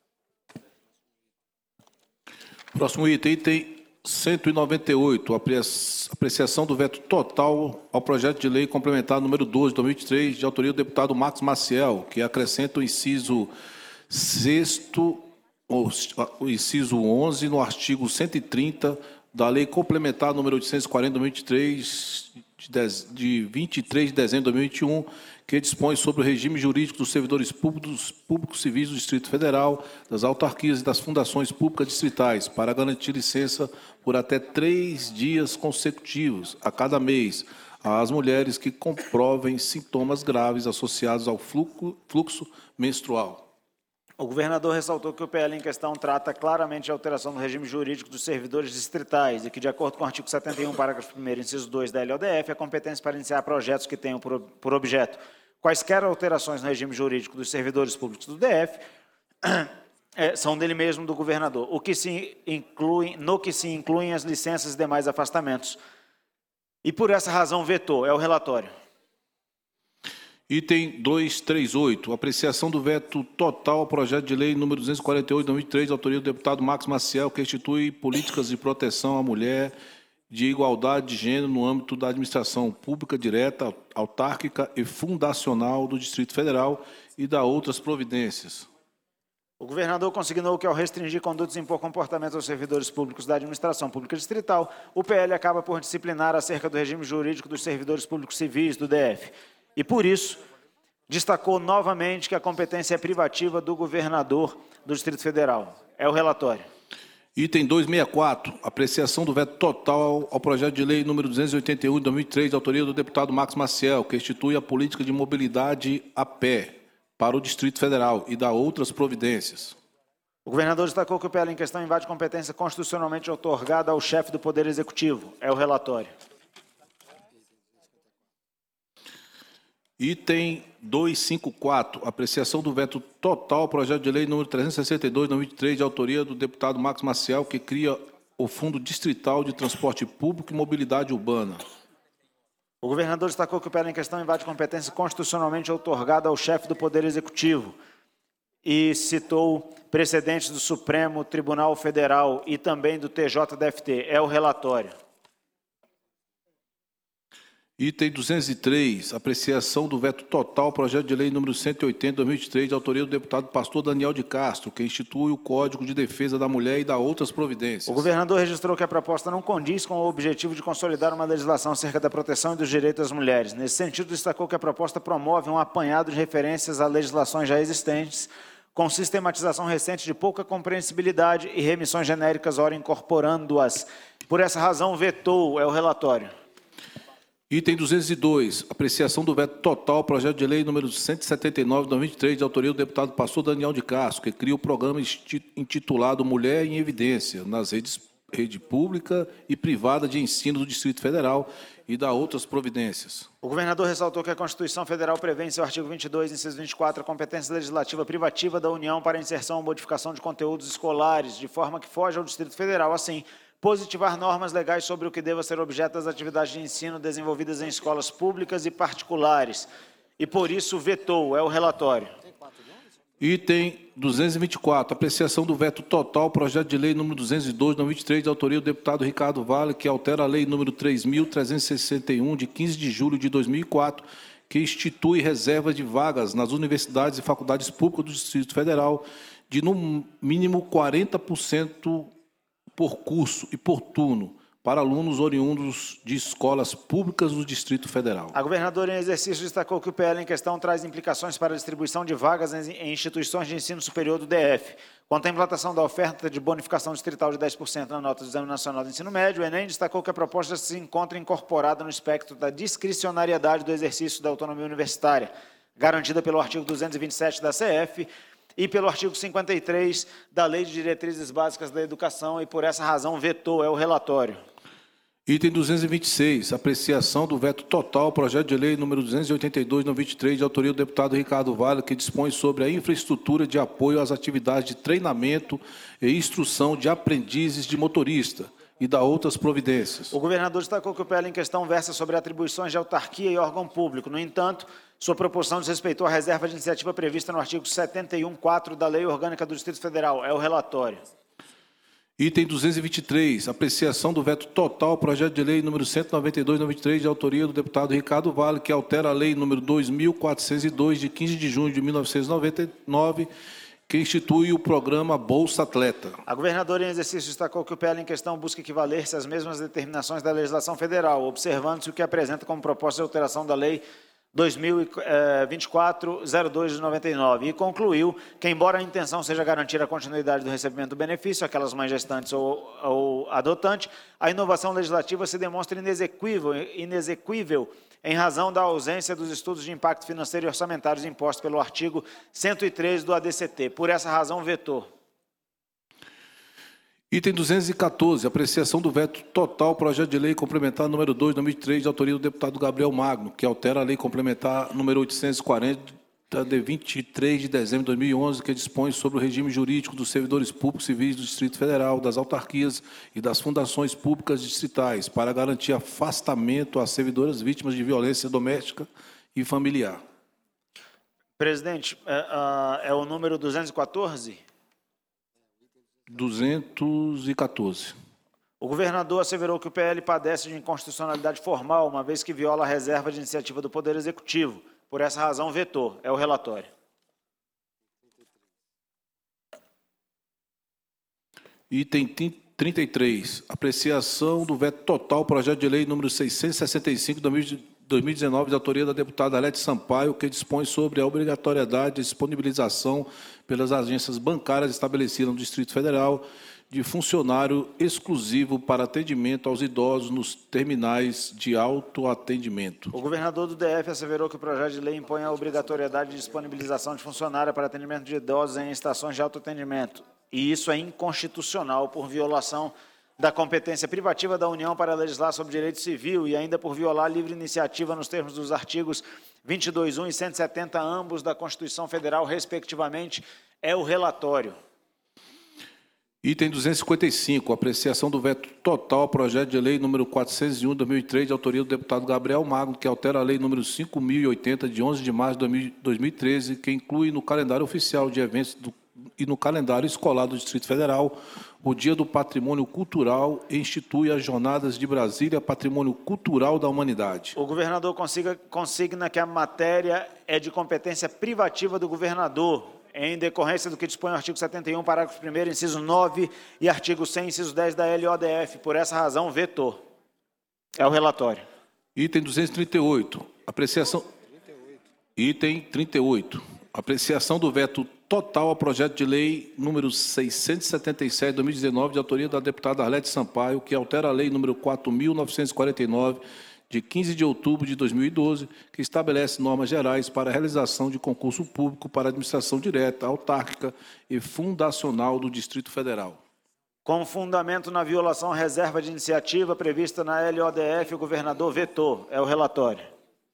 Próximo item, item cento e noventa e oito, apreciação do veto total ao projeto de lei complementar número doze, de dois mil e vinte e três, de autoria do deputado Marcos Maciel, que acrescenta o inciso sexto, o inciso onze, no artigo cento e trinta da Lei Complementar número oitocentos e quarenta, de dois mil e vinte e três, de vinte e três de dezembro de dois mil e vinte e um, que dispõe sobre o regime jurídico dos servidores públicos, públicos civis do Distrito Federal, das autarquias e das fundações públicas distritais, para garantir licença por até três dias consecutivos, a cada mês, às mulheres que comprovem sintomas graves associados ao fluxo, fluxo menstrual. O governador ressaltou que o P L em questão trata claramente a alteração do regime jurídico dos servidores distritais e que, de acordo com o artigo setenta e um, parágrafo primeiro, inciso dois da L O D F, a competência para iniciar projetos que tenham por, por objeto quaisquer alterações no regime jurídico dos servidores públicos do D F é, são dele mesmo, do governador, o que se inclui, no que se incluem as licenças e demais afastamentos. E, por essa razão, vetou. É o relatório. Item duzentos e trinta e oito, apreciação do veto total ao projeto de lei número duzentos e quarenta e oito, de dois mil e três, de autoria do deputado Marcos Maciel, que institui políticas de proteção à mulher de igualdade de gênero no âmbito da administração pública direta, autárquica e fundacional do Distrito Federal e da outras providências. O governador consignou que, ao restringir condutas e impor comportamentos aos servidores públicos da administração pública distrital, o P L acaba por disciplinar acerca do regime jurídico dos servidores públicos civis do D F. E, por isso, destacou novamente que a competência é privativa do governador do Distrito Federal. É o relatório. Item duzentos e sessenta e quatro, apreciação do veto total ao projeto de lei número duzentos e oitenta e um, de dois mil e três, de autoria do deputado Marcos Maciel, que institui a política de mobilidade a pé para o Distrito Federal e dá outras providências. O governador destacou que o P L em questão invade competência constitucionalmente otorgada ao chefe do Poder Executivo. É o relatório. Item duzentos e cinquenta e quatro, apreciação do veto total ao projeto de lei número trezentos e sessenta e dois, de dois mil e três, de autoria do deputado Marcos Maciel, que cria o Fundo Distrital de Transporte Público e Mobilidade Urbana. O governador destacou que o P L em questão invade competência constitucionalmente otorgada ao chefe do Poder Executivo e citou precedentes do Supremo Tribunal Federal e também do T J D F T. É o relatório. Item duzentos e três, apreciação do veto total ao projeto de lei número cento e oitenta, de dois mil e vinte e três, de autoria do deputado pastor Daniel de Castro, que institui o Código de Defesa da Mulher e dá outras providências. O governador registrou que a proposta não condiz com o objetivo de consolidar uma legislação acerca da proteção e dos direitos das mulheres. Nesse sentido, destacou que a proposta promove um apanhado de referências a legislações já existentes, com sistematização recente de pouca compreensibilidade e remissões genéricas, ora incorporando-as. Por essa razão, vetou. É o relatório. Item duzentos e dois, apreciação do veto total, projeto de lei número cento e setenta e nove, de dois mil e vinte e três, de autoria do deputado pastor Daniel de Castro, que cria o programa intitulado Mulher em Evidência, nas redes rede pública e privada de ensino do Distrito Federal e da outras providências. O governador ressaltou que a Constituição Federal prevê em seu artigo vinte e dois, inciso vinte e quatro, a competência legislativa privativa da União para inserção ou modificação de conteúdos escolares, de forma que foge ao Distrito Federal. Assim, positivar normas legais sobre o que deva ser objeto das atividades de ensino desenvolvidas em escolas públicas e particulares. E, por isso, vetou. É o relatório. Item duzentos e vinte e quatro, apreciação do veto total, projeto de lei número duzentos e dois, de dois mil e vinte e três, de autoria do deputado Ricardo Vale, que altera a lei número três mil trezentos e sessenta e um, de quinze de julho de dois mil e quatro, que institui reserva de vagas nas universidades e faculdades públicas do Distrito Federal de, no mínimo, quarenta por cento por curso e por turno, para alunos oriundos de escolas públicas do Distrito Federal. A governadora em exercício destacou que o P L em questão traz implicações para a distribuição de vagas em instituições de ensino superior do D F. Quanto à implantação da oferta de bonificação distrital de dez por cento na nota do Exame Nacional do Ensino Médio, o Enem destacou que a proposta se encontra incorporada no espectro da discricionariedade do exercício da autonomia universitária, garantida pelo artigo duzentos e vinte e sete da C F, e pelo artigo cinquenta e três da Lei de Diretrizes Básicas da Educação, e por essa razão vetou. É o relatório. Item duzentos e vinte e seis, apreciação do veto total, projeto de lei número duzentos e oitenta e dois, de dois mil e vinte e três, de autoria do deputado Ricardo Vale, que dispõe sobre a infraestrutura de apoio às atividades de treinamento e instrução de aprendizes de motorista e da outras providências. O governador destacou que o P L em questão versa sobre atribuições de autarquia e órgão público. No entanto, sua proposição desrespeitou a reserva de iniciativa prevista no artigo setenta e um, quatro da Lei Orgânica do Distrito Federal. É o relatório. Item duzentos e vinte e três, apreciação do veto total, projeto de lei número cento e noventa e dois, de dois mil e vinte e três, de autoria do deputado Ricardo Vale, que altera a lei número dois mil quatrocentos e dois, de quinze de junho de mil novecentos e noventa e nove, que institui o programa Bolsa Atleta. A governadora em exercício destacou que o P L em questão busca equivaler-se às mesmas determinações da legislação federal, observando-se o que apresenta como proposta de alteração da lei dois mil e vinte e quatro, zero dois de noventa e nove, e concluiu que, embora a intenção seja garantir a continuidade do recebimento do benefício, aquelas mães gestantes ou, ou adotantes, a inovação legislativa se demonstra inexequível, inexequível em razão da ausência dos estudos de impacto financeiro e orçamentários impostos pelo artigo cento e três do A D C T. Por essa razão, vetou. Item duzentos e quatorze, apreciação do veto total, projeto de lei complementar número dois, de dois mil e três, de autoria do deputado Gabriel Magno, que altera a lei complementar número oitocentos e quarenta, de vinte e três de dezembro de dois mil e onze, que dispõe sobre o regime jurídico dos servidores públicos civis do Distrito Federal, das autarquias e das fundações públicas distritais, para garantir afastamento às servidoras vítimas de violência doméstica e familiar. Presidente, é, é o número duzentos e quatorze? duzentos e quatorze. O governador asseverou que o P L padece de inconstitucionalidade formal, uma vez que viola a reserva de iniciativa do Poder Executivo. Por essa razão, vetou. É o relatório. Item trinta e três, apreciação do veto total, projeto de lei número seiscentos e sessenta e cinco, de dois mil e dezenove, de autoria da deputada Alete Sampaio, que dispõe sobre a obrigatoriedade de disponibilização pelas agências bancárias estabelecidas no Distrito Federal de funcionário exclusivo para atendimento aos idosos nos terminais de autoatendimento. O governador do D F asseverou que o projeto de lei impõe a obrigatoriedade de disponibilização de funcionário para atendimento de idosos em estações de autoatendimento. E isso é inconstitucional por violação da competência privativa da União para legislar sobre direito civil e ainda por violar a livre iniciativa nos termos dos artigos vinte e dois, um e cento e setenta, ambos da Constituição Federal, respectivamente. É o relatório. Item duzentos e cinquenta e cinco, apreciação do veto total, projeto de lei número quatrocentos e um, de dois mil e três, de autoria do deputado Gabriel Magno, que altera a lei número cinco mil e oitenta, de onze de março de dois mil e treze, que inclui no calendário oficial de eventos do, e no calendário escolar do Distrito Federal o Dia do Patrimônio Cultural e institui as Jornadas de Brasília Patrimônio Cultural da Humanidade. O governador consiga, consigna que a matéria é de competência privativa do governador, em decorrência do que dispõe o artigo setenta e um, parágrafo primeiro, inciso nove e artigo cem, inciso dez da L O D F. Por essa razão, vetou. É o relatório. Item duzentos e trinta e oito, apreciação... Item trinta e oito, apreciação do veto total ao projeto de lei número seiscentos e setenta e sete, de dois mil e dezenove, de autoria da deputada Arlete Sampaio, que altera a lei número quatro mil novecentos e quarenta e nove, de quinze de outubro de dois mil e doze, que estabelece normas gerais para a realização de concurso público para administração direta, autárquica e fundacional do Distrito Federal. Com fundamento na violação à reserva de iniciativa prevista na L O D F, o governador vetou. É o relatório.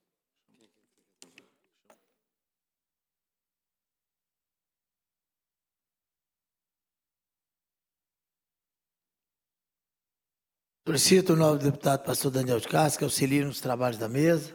Solicito o novo deputado pastor Daniel de Castro, que auxilie nos trabalhos da mesa.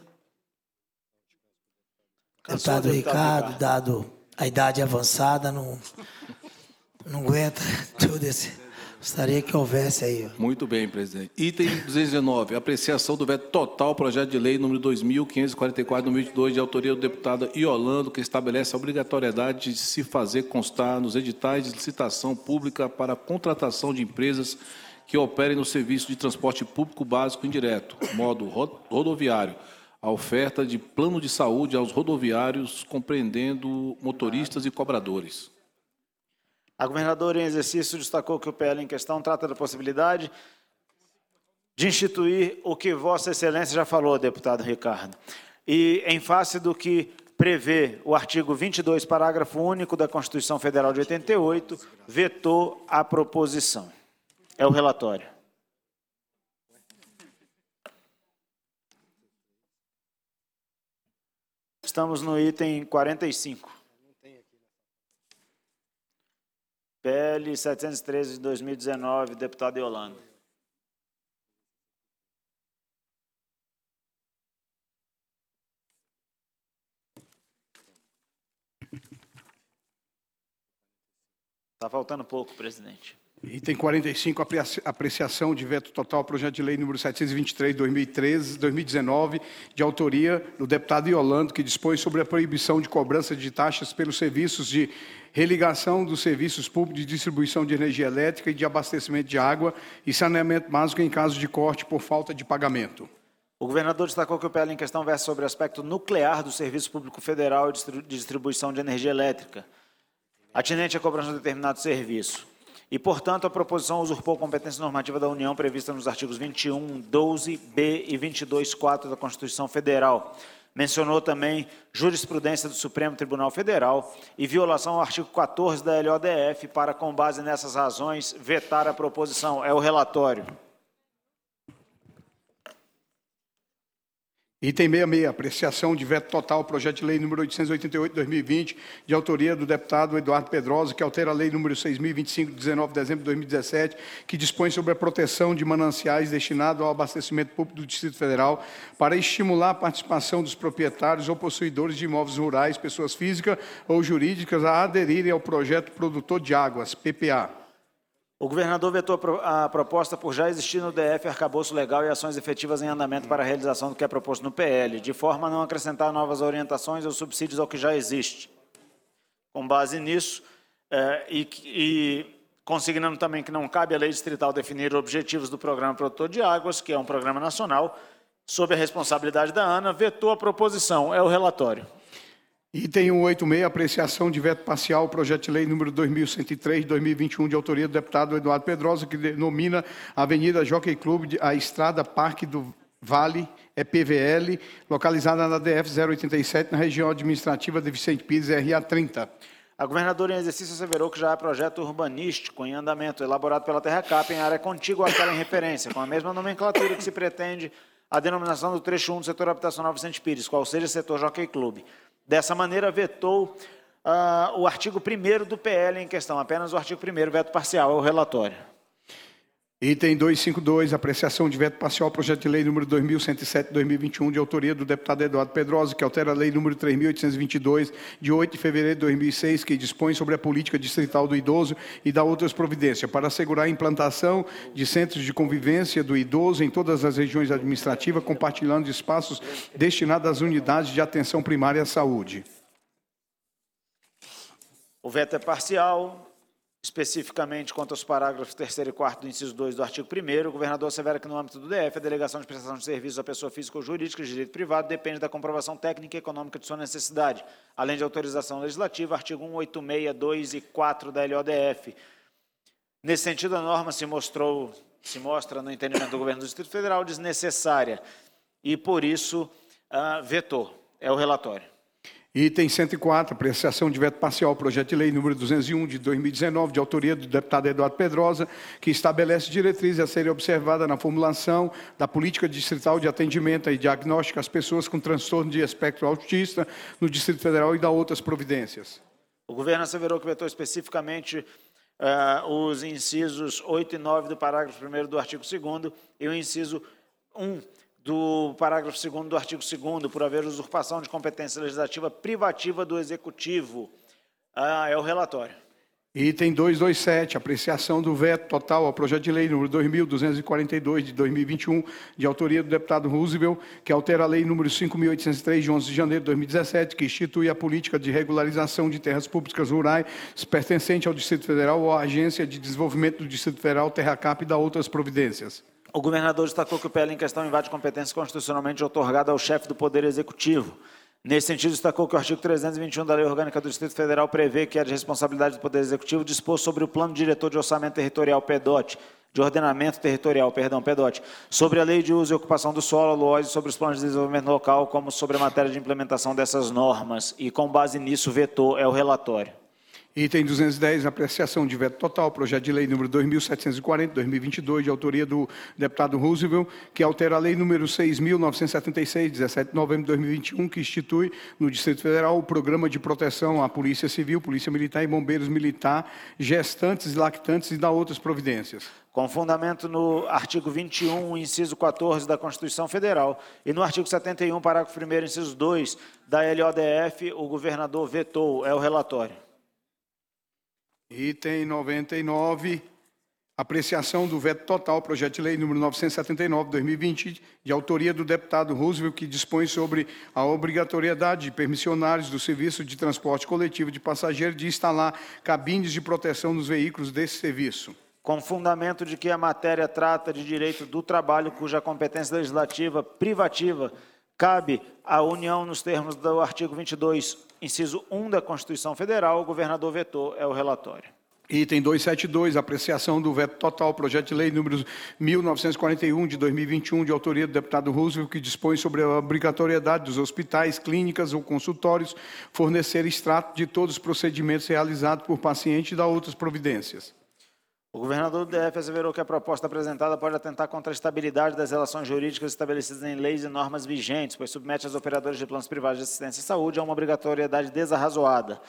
Cansou, Deputado deputado Ricardo, Ricardo? dado a idade avançada, não, não aguenta tudo esse. Gostaria que houvesse aí. Muito bem, presidente. Item duzentos e dezenove, apreciação do veto total ao projeto de lei número dois mil quinhentos e quarenta e quatro, de dois mil e vinte e dois, de autoria do deputado Iolando, que estabelece a obrigatoriedade de se fazer constar nos editais de licitação pública para a contratação de empresas que operem no serviço de transporte público básico indireto, modo rodoviário, a oferta de plano de saúde aos rodoviários, compreendendo motoristas e cobradores. A governadora em exercício destacou que o P L em questão trata da possibilidade de instituir o que Vossa Excelência já falou, deputado Ricardo, e em face do que prevê o artigo vinte e dois, parágrafo único da Constituição Federal de oitenta e oito, vetou a proposição. É o relatório. Estamos no item quarenta e cinco. P L setecentos e treze de dois mil e dezenove, deputado Iolando. Está faltando pouco, presidente. Item quarenta e cinco, apreciação de veto total ao projeto de lei número setecentos e vinte e três, de dois mil e treze, dois mil e dezenove, de autoria do deputado Iolando, que dispõe sobre a proibição de cobrança de taxas pelos serviços de religação dos serviços públicos de distribuição de energia elétrica e de abastecimento de água e saneamento básico em caso de corte por falta de pagamento. O governador destacou que o P L em questão versa sobre o aspecto nuclear do Serviço Público Federal de Distribuição de Energia Elétrica, atinente à cobrança de determinado serviço. E, portanto, a proposição usurpou competência normativa da União prevista nos artigos vinte e um, doze, B e vinte e dois, quatro da Constituição Federal. Mencionou também jurisprudência do Supremo Tribunal Federal e violação ao artigo quatorze da L O D F para, com base nessas razões, vetar a proposição. É o relatório. Item sessenta e seis, apreciação de veto total ao projeto de lei número oitocentos e oitenta e oito, de dois mil e vinte, de autoria do deputado Eduardo Pedrosa, que altera a lei número seis mil e vinte e cinco, de dezenove de dezembro de dois mil e dezessete, que dispõe sobre a proteção de mananciais destinados ao abastecimento público do Distrito Federal para estimular a participação dos proprietários ou possuidores de imóveis rurais, pessoas físicas ou jurídicas, a aderirem ao projeto Produtor de Águas, P P A. O governador vetou a proposta por já existir no D F arcabouço legal e ações efetivas em andamento para a realização do que é proposto no P L, de forma a não acrescentar novas orientações ou subsídios ao que já existe. Com base nisso, é, e, e consignando também que não cabe à lei distrital definir objetivos do Programa Produtor de Águas, que é um programa nacional, sob a responsabilidade da ANA, vetou a proposição. É o relatório. Item cento e oitenta e seis, apreciação de veto parcial ao projeto de lei número dois mil cento e três, de dois mil e vinte e um, de autoria do deputado Eduardo Pedrosa, que denomina a Avenida Jockey Club a Estrada Parque do Vale, é P V L, localizada na D F zero oitenta e sete, na região administrativa de Vicente Pires, R A trinta. A governadora em exercício asseverou que já há projeto urbanístico em andamento, elaborado pela Terracap em área contígua àquela em referência, com a mesma nomenclatura que se pretende a denominação do trecho um do setor habitacional Vicente Pires, qual seja setor Jockey Club. Dessa maneira, vetou uh, o artigo primeiro do P L em questão, apenas o artigo primeiro, veto parcial, é o relatório. Item duzentos e cinquenta e dois, apreciação de veto parcial ao projeto de lei número dois mil cento e sete, de dois mil e vinte e um, de autoria do deputado Eduardo Pedrosa, que altera a lei número três mil oitocentos e vinte e dois, de oito de fevereiro de dois mil e seis, que dispõe sobre a política distrital do idoso e dá outras providências, para assegurar a implantação de centros de convivência do idoso em todas as regiões administrativas, compartilhando espaços destinados às unidades de atenção primária à saúde. O veto é parcial. Especificamente, quanto aos parágrafos terceiro e quarto do inciso dois do artigo primeiro, o governador assevera que, no âmbito do D F, a delegação de prestação de serviços à pessoa física ou jurídica de direito privado depende da comprovação técnica e econômica de sua necessidade, além de autorização legislativa, artigo cento e oitenta e seis, dois e quatro da L O D F. Nesse sentido, a norma se mostrou, se mostra, no entendimento do governo do Distrito Federal, desnecessária e, por isso, ah, vetou. É o relatório. Item cento e quatro, apreciação de veto parcial ao projeto de lei número duzentos e um, de dois mil e dezenove, de autoria do deputado Eduardo Pedrosa, que estabelece diretrizes a serem observadas na formulação da política distrital de atendimento e diagnóstico às pessoas com transtorno de espectro autista no Distrito Federal e da outras providências. O governo asseverou que vetou especificamente uh, os incisos oito e nove do parágrafo primeiro do artigo segundo e o inciso um do parágrafo segundo do artigo segundo, por haver usurpação de competência legislativa privativa do Executivo. Ah, é o relatório. Item duzentos e vinte e sete, apreciação do veto total ao projeto de lei número dois mil duzentos e quarenta e dois, de dois mil e vinte e um, de autoria do deputado Roosevelt, que altera a lei número cinco mil oitocentos e três, de onze de janeiro de dois mil e dezessete, que institui a política de regularização de terras públicas rurais pertencente ao Distrito Federal ou à Agência de Desenvolvimento do Distrito Federal, Terracap e da outras providências. O governador destacou que o P L em questão invade competência constitucionalmente otorgada ao chefe do Poder Executivo. Nesse sentido, destacou que o artigo trezentos e vinte e um da Lei Orgânica do Distrito Federal prevê que é de responsabilidade do Poder Executivo dispor sobre o Plano Diretor de Orçamento Territorial, P E D O T, de Ordenamento Territorial, perdão, P E D O T, sobre a Lei de Uso e Ocupação do Solo, L O S, e sobre os planos de desenvolvimento local, como sobre a matéria de implementação dessas normas. E, com base nisso, vetou, é o relatório. Item duzentos e dez, apreciação de veto total, projeto de lei número dois mil setecentos e quarenta, dois mil e vinte e dois, de autoria do deputado Roosevelt, que altera a lei número seis mil novecentos e setenta e seis, dezessete de novembro de dois mil e vinte e um, que institui no Distrito Federal o Programa de Proteção à Polícia Civil, Polícia Militar e Bombeiros Militar, gestantes, lactantes e da outras providências. Com fundamento no artigo vinte e um, inciso quatorze da Constituição Federal e no artigo setenta e um, parágrafo primeiro, inciso dois da L O D F, o governador vetou, é o relatório. Item noventa e nove, apreciação do veto total, projeto de lei número novecentos e setenta e nove, dois mil e vinte, de autoria do deputado Roosevelt, que dispõe sobre a obrigatoriedade de permissionários do Serviço de Transporte Coletivo de Passageiros de instalar cabines de proteção nos veículos desse serviço. Com fundamento de que a matéria trata de direito do trabalho, cuja competência legislativa privativa cabe à União nos termos do artigo vinte e dois, inciso um da Constituição Federal, o governador vetou, é o relatório. Item duzentos e setenta e dois, apreciação do veto total, projeto de lei número mil novecentos e quarenta e um, de dois mil e vinte e um, de autoria do deputado Roosevelt, que dispõe sobre a obrigatoriedade dos hospitais, clínicas ou consultórios fornecer extrato de todos os procedimentos realizados por paciente e da outras providências. O governador do D F asseverou que a proposta apresentada pode atentar contra a estabilidade das relações jurídicas estabelecidas em leis e normas vigentes, pois submete as operadoras de planos privados de assistência e saúde a uma obrigatoriedade desarrazoada.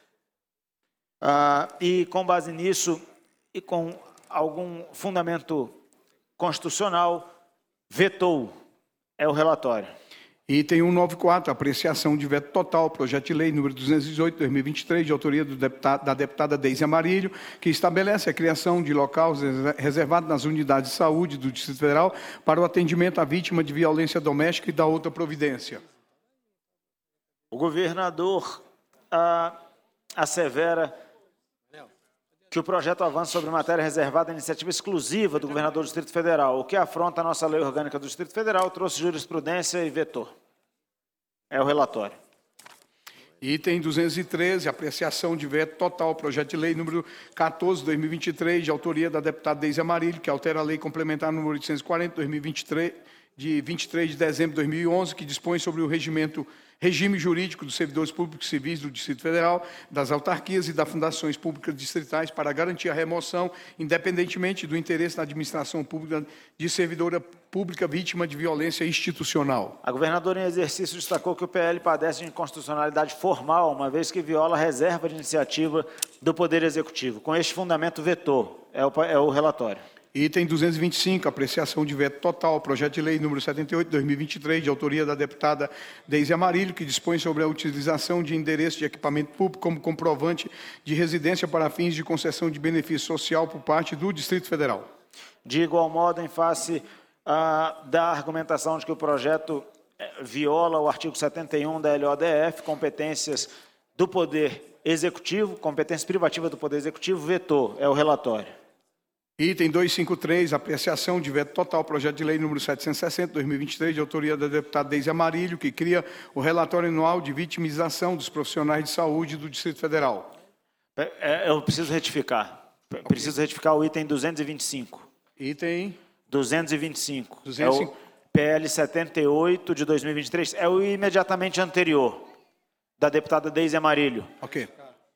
Ah, e, com base nisso, e com algum fundamento constitucional, vetou, é o relatório. Item cento e noventa e quatro, apreciação de veto total, projeto de lei número duzentos e dezoito, dois mil e vinte e três, de autoria do deputado, da deputada Deise Amarilho, que estabelece a criação de locais reservados nas unidades de saúde do Distrito Federal para o atendimento à vítima de violência doméstica e da outra providência. O governador ah, assevera que o projeto avança sobre matéria reservada à iniciativa exclusiva do governador do Distrito Federal, o que afronta a nossa lei orgânica do Distrito Federal, trouxe jurisprudência e vetou. É o relatório. Item duzentos e treze, apreciação de veto total, projeto de lei número quatorze, dois mil e vinte e três, de autoria da deputada Deise Amarilho, que altera a lei complementar número oitocentos e quarenta, dois mil e vinte e três, de vinte e três de dezembro de dois mil e onze, que dispõe sobre o regimento, regime jurídico dos servidores públicos civis do Distrito Federal, das autarquias e das fundações públicas distritais para garantir a remoção, independentemente do interesse da administração pública, de servidora pública vítima de violência institucional. A governadora, em exercício, destacou que o P L padece de inconstitucionalidade formal, uma vez que viola a reserva de iniciativa do Poder Executivo. Com este fundamento, vetou. É o, é o relatório. Item duzentos e vinte e cinco, apreciação de veto total, projeto de lei número setenta e oito, dois mil e vinte e três, de autoria da deputada Deise Amarilho, que dispõe sobre a utilização de endereço de equipamento público como comprovante de residência para fins de concessão de benefício social por parte do Distrito Federal. De igual modo, em face ah, da argumentação de que o projeto viola o artigo setenta e um da L O D F, competências do Poder Executivo, competência privativa do Poder Executivo, vetou. É o relatório. Item duzentos e cinquenta e três, apreciação de veto total, projeto de lei número setecentos e sessenta, dois mil e vinte e três, de autoria da deputada Deise Amarilho, que cria o relatório anual de vitimização dos profissionais de saúde do Distrito Federal. É, eu preciso retificar. Preciso retificar o item duzentos e vinte e cinco. Item? duzentos e vinte e cinco. duzentos e cinco. É o P L setenta e oito de dois mil e vinte e três. É o imediatamente anterior, da deputada Deise Amarilho. Ok.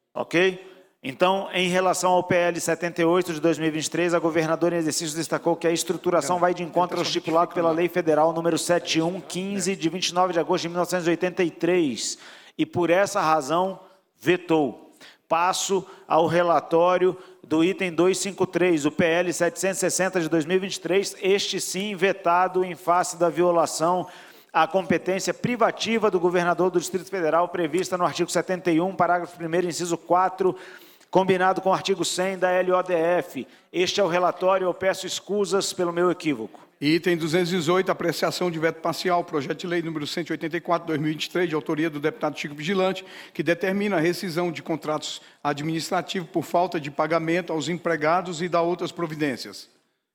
Ok? Então, em relação ao P L setenta e oito de dois mil e vinte e três, a governadora em exercício destacou que a estruturação vai de encontro ao estipulado pela Lei Federal número setenta e um quinze, de vinte e nove de agosto de mil novecentos e oitenta e três, e por essa razão vetou. Passo ao relatório do item duzentos e cinquenta e três, o P L setecentos e sessenta de dois mil e vinte e três, este sim vetado em face da violação à competência privativa do governador do Distrito Federal, prevista no artigo setenta e um, parágrafo primeiro, inciso quatro, combinado com o artigo cem da L O D F. Este é o relatório, eu peço escusas pelo meu equívoco. Item duzentos e dezoito, apreciação de veto parcial, projeto de lei número cento e oitenta e quatro, dois mil e vinte e três, de autoria do deputado Chico Vigilante, que determina a rescisão de contratos administrativos por falta de pagamento aos empregados e da outras providências.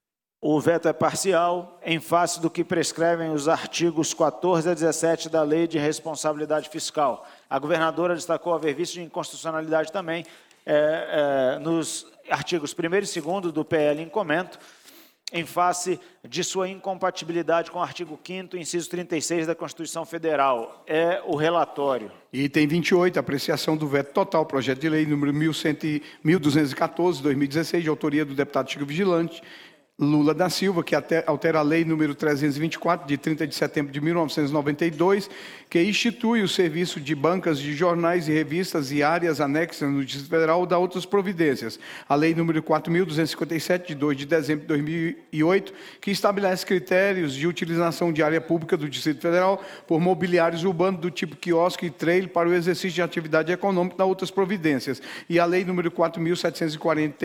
O veto é parcial, em face do que prescrevem os artigos quatorze a dezessete da Lei de Responsabilidade Fiscal. A governadora destacou haver visto de inconstitucionalidade também é, é, nos artigos primeiro e segundo do P L em comento, em face de sua incompatibilidade com o artigo quinto, inciso trinta e seis da Constituição Federal. É o relatório. Item vinte e oito, apreciação do veto total, projeto de lei número mil duzentos e quatorze, dois mil e dezesseis, de autoria do deputado Chico Vigilante Lula da Silva, que altera a lei número trezentos e vinte e quatro, de trinta de setembro de mil novecentos e noventa e dois, que institui o serviço de bancas de jornais e revistas e áreas anexas no Distrito Federal da outras providências. A lei número quatro mil duzentos e cinquenta e sete, de dois de dezembro de dois mil e oito, que estabelece critérios de utilização de área pública do Distrito Federal por mobiliários urbanos do tipo quiosque e trailer para o exercício de atividade econômica da outras providências. E a lei número quatro mil setecentos e quarenta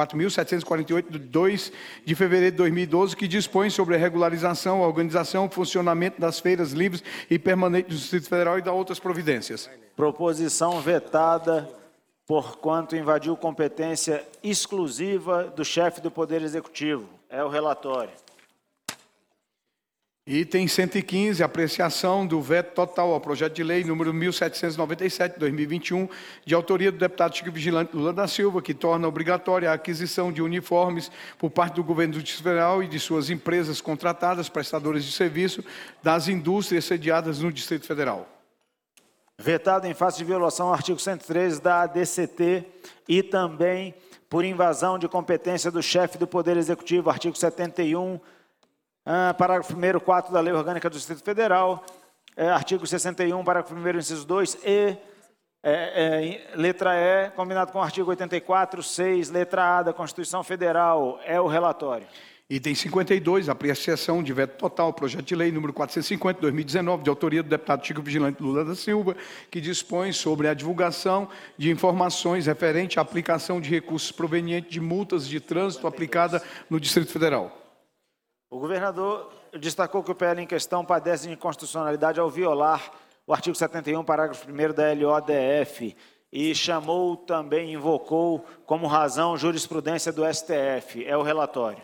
e oito, de dois de fevereiro de dois mil e doze, que dispõe sobre a regularização, a organização, o funcionamento das feiras livres e permanentes do Distrito Federal e da outras providências. Proposição vetada, porquanto invadiu competência exclusiva do chefe do Poder Executivo. É o relatório. Item cento e quinze, apreciação do veto total ao projeto de lei número mil setecentos e noventa e sete, dois mil e vinte e um, de autoria do deputado Chico Vigilante Lula da Silva, que torna obrigatória a aquisição de uniformes por parte do governo do Distrito Federal e de suas empresas contratadas, prestadoras de serviço, das indústrias sediadas no Distrito Federal. Vetado em face de violação ao artigo cento e três da A D C T e também por invasão de competência do chefe do Poder Executivo, artigo setenta e um, Ah, parágrafo primeiro, quatro da Lei Orgânica do Distrito Federal, é, artigo sessenta e um, parágrafo primeiro, inciso dois, e é, é, letra E, combinado com o artigo oitenta e quatro, seis, letra A da Constituição Federal. É o relatório. Item cinquenta e dois, apreciação de veto total, projeto de lei número quatrocentos e cinquenta, dois mil e dezenove, de autoria do deputado Chico Vigilante Lula da Silva, que dispõe sobre a divulgação de informações referente à aplicação de recursos provenientes de multas de trânsito aplicada no Distrito Federal. O governador destacou que o P L em questão padece de inconstitucionalidade ao violar o artigo setenta e um, parágrafo primeiro da L O D F, e chamou também, invocou como razão jurisprudência do S T F. É o relatório.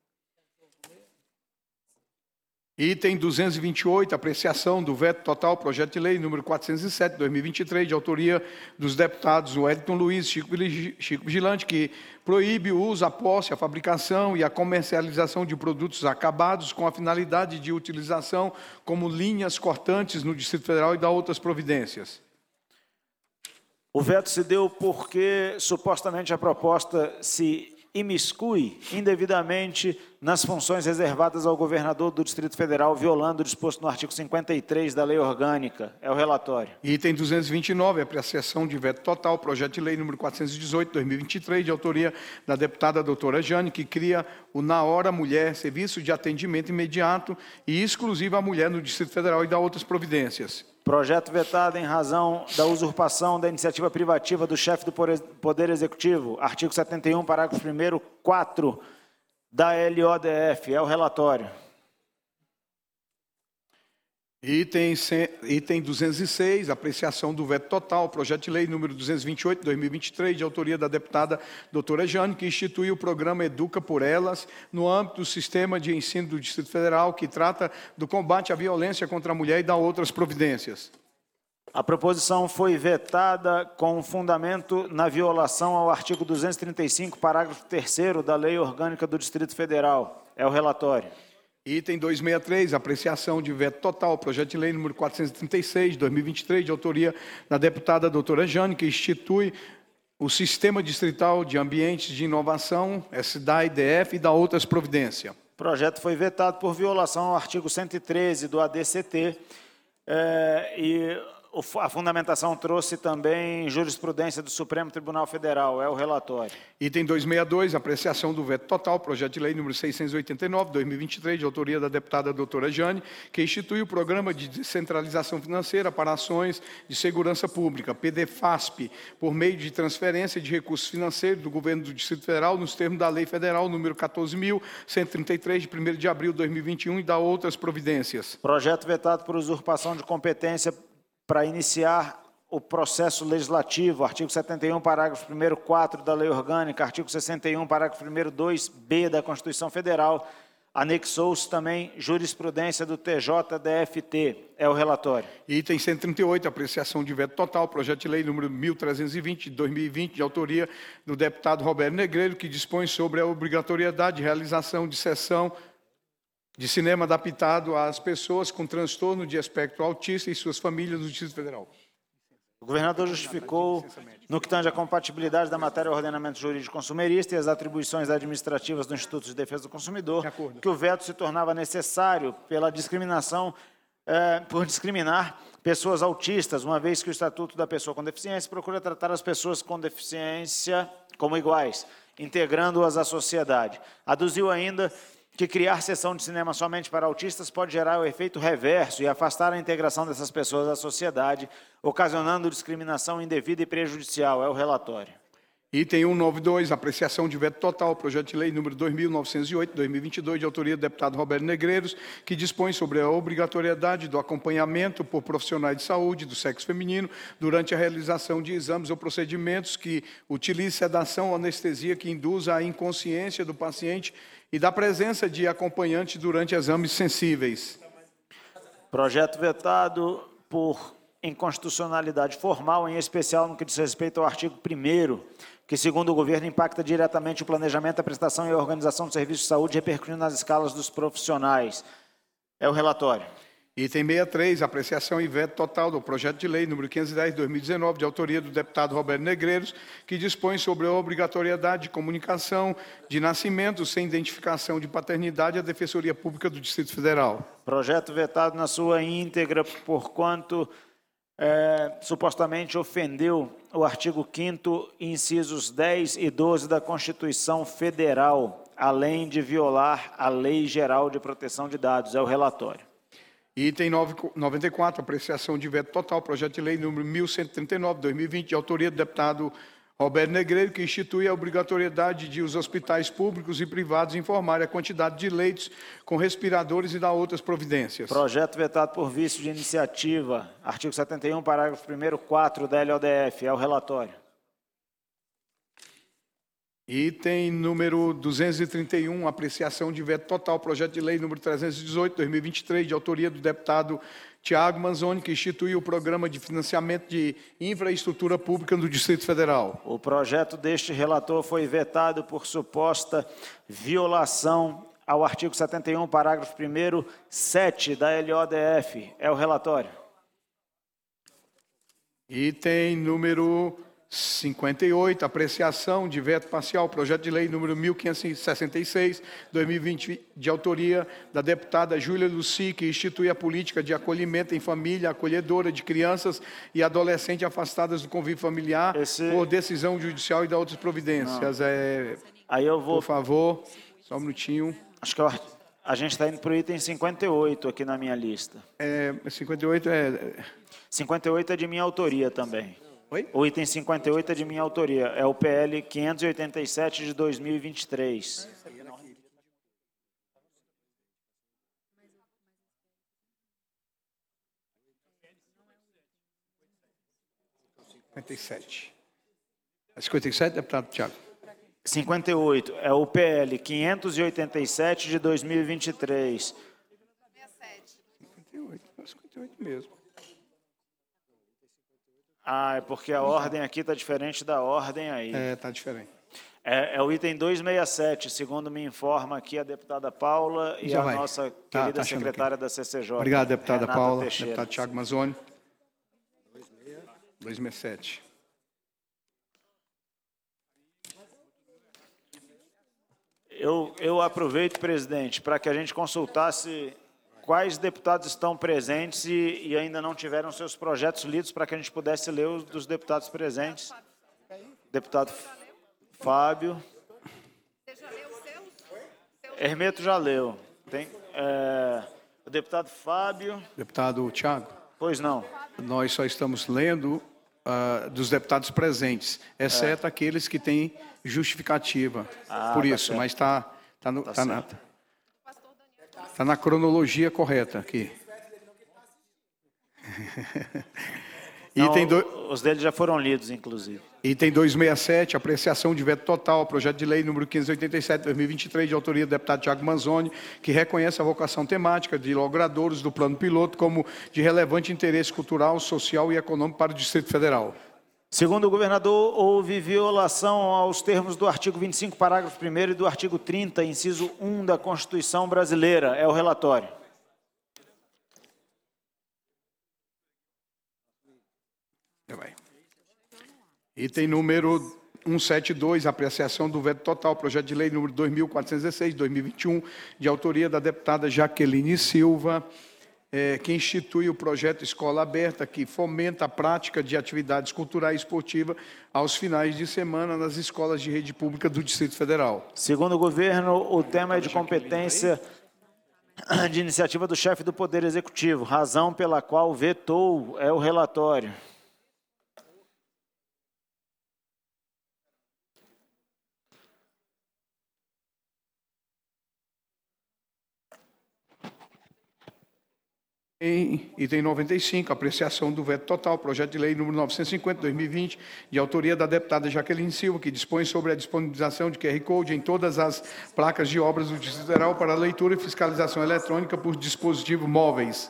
Item duzentos e vinte e oito, apreciação do veto total, projeto de lei número quatrocentos e sete, dois mil e vinte e três, de autoria dos deputados Wellington Luiz e Chico Vigilante, que proíbe o uso, a posse, a fabricação e a comercialização de produtos acabados com a finalidade de utilização como linhas cortantes no Distrito Federal e da outras providências. O veto se deu porque, supostamente, a proposta se imiscui indevidamente nas funções reservadas ao governador do Distrito Federal, violando o disposto no artigo cinquenta e três da Lei Orgânica. É o relatório. Item duzentos e vinte e nove, apreciação de veto total, projeto de lei número quatrocentos e dezoito, dois mil e vinte e três, de autoria da deputada doutora Jane, que cria o Na Hora Mulher, serviço de atendimento imediato e exclusivo à mulher no Distrito Federal e da outras providências. Projeto vetado em razão da usurpação da iniciativa privativa do chefe do Poder Executivo. Artigo setenta e um, parágrafo primeiro, quatro da L O D F. É o relatório. Item, item duzentos e seis, apreciação do veto total, projeto de lei número duzentos e vinte e oito, dois mil e vinte e três, de autoria da deputada doutora Jane, que institui o programa Educa por Elas, no âmbito do sistema de ensino do Distrito Federal, que trata do combate à violência contra a mulher e dá outras providências. A proposição foi vetada com fundamento na violação ao artigo duzentos e trinta e cinco, parágrafo terceiro da Lei Orgânica do Distrito Federal. É o relatório. Item duzentos e sessenta e três, apreciação de veto total, projeto de lei número quatrocentos e trinta e seis, de dois mil e vinte e três, de autoria da deputada doutora Jane, que institui o Sistema Distrital de Ambientes de Inovação, S D A I D F, e dá outras providências. O projeto foi vetado por violação ao artigo cento e treze do A D C T, é, e a fundamentação trouxe também jurisprudência do Supremo Tribunal Federal. É o relatório. Item duzentos e sessenta e dois, apreciação do veto total, projeto de lei número seiscentos e oitenta e nove, de dois mil e vinte e três, de autoria da deputada doutora Jane, que institui o Programa de Descentralização Financeira para Ações de Segurança Pública, P D F A S P, por meio de transferência de recursos financeiros do Governo do Distrito Federal, nos termos da Lei Federal número quatorze mil cento e trinta e três, de primeiro de abril de dois mil e vinte e um, e dá outras providências. Projeto vetado por usurpação de competência para iniciar o processo legislativo, artigo setenta e um, parágrafo primeiro, quatro da Lei Orgânica, artigo sessenta e um, parágrafo primeiro, dois B da Constituição Federal, anexou-se também jurisprudência do T J D F T. É o relatório. Item cento e trinta e oito, apreciação de veto total, projeto de lei número mil trezentos e vinte, de dois mil e vinte, de autoria do deputado Roberto Negreiro, que dispõe sobre a obrigatoriedade de realização de sessão de cinema adaptado às pessoas com transtorno de espectro autista e suas famílias do Distrito Federal. O governador justificou, no que tange a compatibilidade da matéria ao ordenamento jurídico consumerista e as atribuições administrativas do Instituto de Defesa do Consumidor, que o veto se tornava necessário pela discriminação, eh, por discriminar pessoas autistas, uma vez que o Estatuto da Pessoa com Deficiência procura tratar as pessoas com deficiência como iguais, integrando-as à sociedade. Aduziu ainda que criar sessão de cinema somente para autistas pode gerar o efeito reverso e afastar a integração dessas pessoas da sociedade, ocasionando discriminação indevida e prejudicial. É o relatório. Item cento e noventa e dois, apreciação de veto total, projeto de lei número dois mil novecentos e oito, de dois mil e vinte e dois, de autoria do deputado Roberto Negreiros, que dispõe sobre a obrigatoriedade do acompanhamento por profissionais de saúde do sexo feminino durante a realização de exames ou procedimentos que utilize sedação ou anestesia que induza a inconsciência do paciente e da presença de acompanhantes durante exames sensíveis. Projeto vetado por inconstitucionalidade formal, em especial no que diz respeito ao artigo primeiro, que, segundo o governo, impacta diretamente o planejamento, a prestação e a organização do serviço de saúde, repercutindo nas escalas dos profissionais. É o relatório. Item sessenta e três, apreciação e veto total do projeto de lei número quinhentos e dez, de dois mil e dezenove, de autoria do deputado Roberto Negreiros, que dispõe sobre a obrigatoriedade de comunicação de nascimento sem identificação de paternidade à Defensoria Pública do Distrito Federal. Projeto vetado na sua íntegra, porquanto é, supostamente ofendeu o artigo quinto, incisos dez e doze da Constituição Federal, além de violar a Lei Geral de Proteção de Dados. É o relatório. Item noventa e quatro, apreciação de veto total, projeto de lei número mil cento e trinta e nove, de dois mil e vinte, de autoria do deputado Roberto Negreiro, que institui a obrigatoriedade de os hospitais públicos e privados informarem a quantidade de leitos com respiradores e dar outras providências. Projeto vetado por vício de iniciativa, artigo setenta e um, parágrafo primeiro, quatro da L O D F. É o relatório. Item número duzentos e trinta e um, apreciação de veto total, projeto de lei número trezentos e dezoito, de dois mil e vinte e três, de autoria do deputado Tiago Manzoni, que instituiu o Programa de Financiamento de Infraestrutura Pública do Distrito Federal. O projeto deste relator foi vetado por suposta violação ao artigo setenta e um, parágrafo primeiro, sete da L O D F. É o relatório. Item número cinquenta e oito, apreciação de veto parcial, projeto de lei número mil quinhentos e sessenta e seis, dois mil e vinte, de autoria da deputada Júlia Luci, que institui a política de acolhimento em família acolhedora de crianças e adolescentes afastadas do convívio familiar Esse... por decisão judicial e da outras providências. É... Aí eu vou... Por favor, só um minutinho. Acho que eu... a gente está indo para o item cinquenta e oito aqui na minha lista. É, cinquenta e oito é... cinquenta e oito é de minha autoria também. Oi? O item cinquenta e oito é de minha autoria. É o P L quinhentos e oitenta e sete de dois mil e vinte e três. cinquenta e sete. É cinquenta e sete, deputado Tiago? cinquenta e oito. É o P L quinhentos e oitenta e sete de dois mil e vinte e três. cinquenta e oito, é cinquenta e oito mesmo. Ah, é porque a ordem aqui está diferente da ordem aí. É, está diferente. É, é o item duzentos e sessenta e sete, segundo me informa aqui a deputada Paula e Já a vai. nossa Tá, querida tá achando secretária aqui. da C C J. Obrigado, deputada Renata Paula. Teixeira. Deputado Tiago Mazzoni. duzentos e sessenta e sete. Eu, eu aproveito, presidente, para que a gente consultasse quais deputados estão presentes e, e ainda não tiveram seus projetos lidos, para que a gente pudesse ler os dos deputados presentes. Deputado Fábio. Hermeto já leu. Tem, é, o deputado Fábio. Deputado Tiago. Pois não. Nós só estamos lendo uh, dos deputados presentes, exceto é. aqueles que têm justificativa. Ah, por tá isso, certo. mas está tá no- Tá tá na, certo. tá na cronologia correta aqui. Não, Item, do, os deles já foram lidos, inclusive. item duzentos e sessenta e sete, apreciação de veto total ao projeto de lei número quinhentos e oitenta e sete, dois mil e vinte e três, de autoria do deputado Tiago Mazzoni, que reconhece a vocação temática de logradouros do plano piloto como de relevante interesse cultural, social e econômico para o Distrito Federal. Segundo o governador, houve violação aos termos do artigo vinte e cinco, parágrafo primeiro e do artigo trinta, inciso um da Constituição Brasileira. É o relatório. Item número cento e setenta e dois, apreciação do veto total, projeto de lei número dois mil quatrocentos e dezesseis, dois mil e vinte e um, de autoria da deputada Jaqueline Silva, eh, que institui o projeto Escola Aberta, que fomenta a prática de atividades culturais e esportivas aos finais de semana nas escolas de rede pública do Distrito Federal. Segundo o governo, o tema é de competência de iniciativa do chefe do Poder Executivo, razão pela qual vetou. É o relatório. Em item noventa e cinco, apreciação do veto total, projeto de lei número novecentos e cinquenta, dois mil e vinte, de autoria da deputada Jaqueline Silva, que dispõe sobre a disponibilização de Q R Code em todas as placas de obras do Distrito Federal para leitura e fiscalização eletrônica por dispositivos móveis.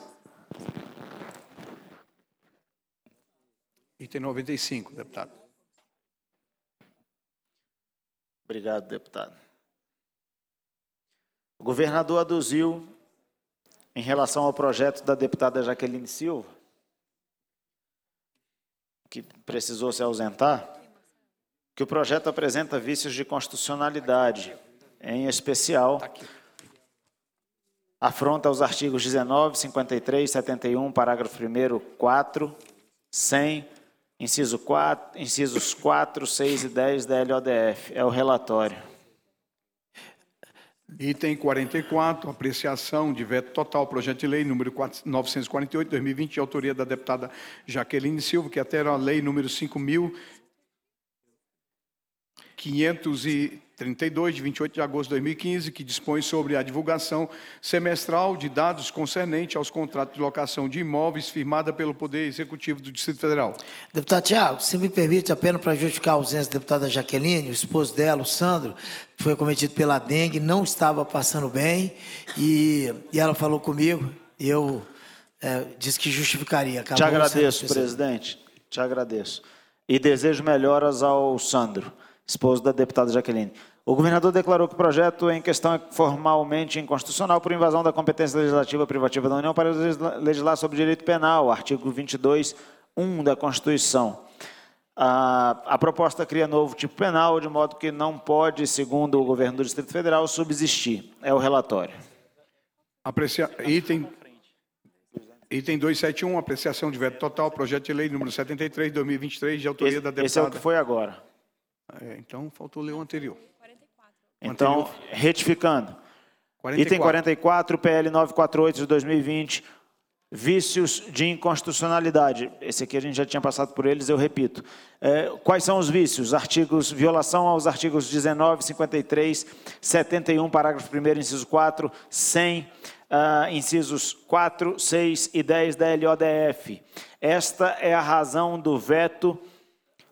Item noventa e cinco, deputado. Obrigado, deputado. O governador aduziu, em relação ao projeto da deputada Jaqueline Silva, que precisou se ausentar, que o projeto apresenta vícios de constitucionalidade, em especial, afronta aos artigos dezenove, cinquenta e três, setenta e um, parágrafo primeiro, quatro, cem, inciso quatro, incisos quatro, seis e dez da L O D F. É o relatório. Item quarenta e quatro, apreciação de veto total, projeto de lei número novecentos e quarenta e oito, dois mil e vinte, de autoria da deputada Jaqueline Silva, que altera a lei número cinco mil quinhentos e trinta e dois, de vinte e oito de agosto de dois mil e quinze, que dispõe sobre a divulgação semestral de dados concernentes aos contratos de locação de imóveis firmada pelo Poder Executivo do Distrito Federal. Deputado Tiago, se me permite, apenas para justificar a ausência da deputada Jaqueline, o esposo dela, o Sandro, foi acometido pela dengue, não estava passando bem, e, e ela falou comigo, e eu é, disse que justificaria. Te agradeço, presidente, te agradeço. E desejo melhoras ao Sandro, esposo da deputada Jaqueline. O governador declarou que o projeto em questão é formalmente inconstitucional por invasão da competência legislativa privativa da União para legislar sobre direito penal, artigo vinte e dois, um da Constituição. A, a proposta cria novo tipo penal, de modo que não pode, segundo o governo do Distrito Federal, subsistir. É o relatório. Aprecia... Item... Item duzentos e setenta e um, apreciação de veto total, projeto de lei número setenta e três, dois mil e vinte e três, de autoria esse, da deputada... Esse é o que foi agora. É, então, faltou ler o anterior. Então, anterior. retificando. quarenta e quatro. Item quarenta e quatro, P L novecentos e quarenta e oito de dois mil e vinte, vícios de inconstitucionalidade. Esse aqui a gente já tinha passado por eles, eu repito. É, quais são os vícios? Artigos, violação aos artigos dezenove, cinquenta e três, setenta e um, parágrafo primeiro, inciso quatro, cem, uh, incisos quatro, seis e dez da L O D F. Esta é a razão do veto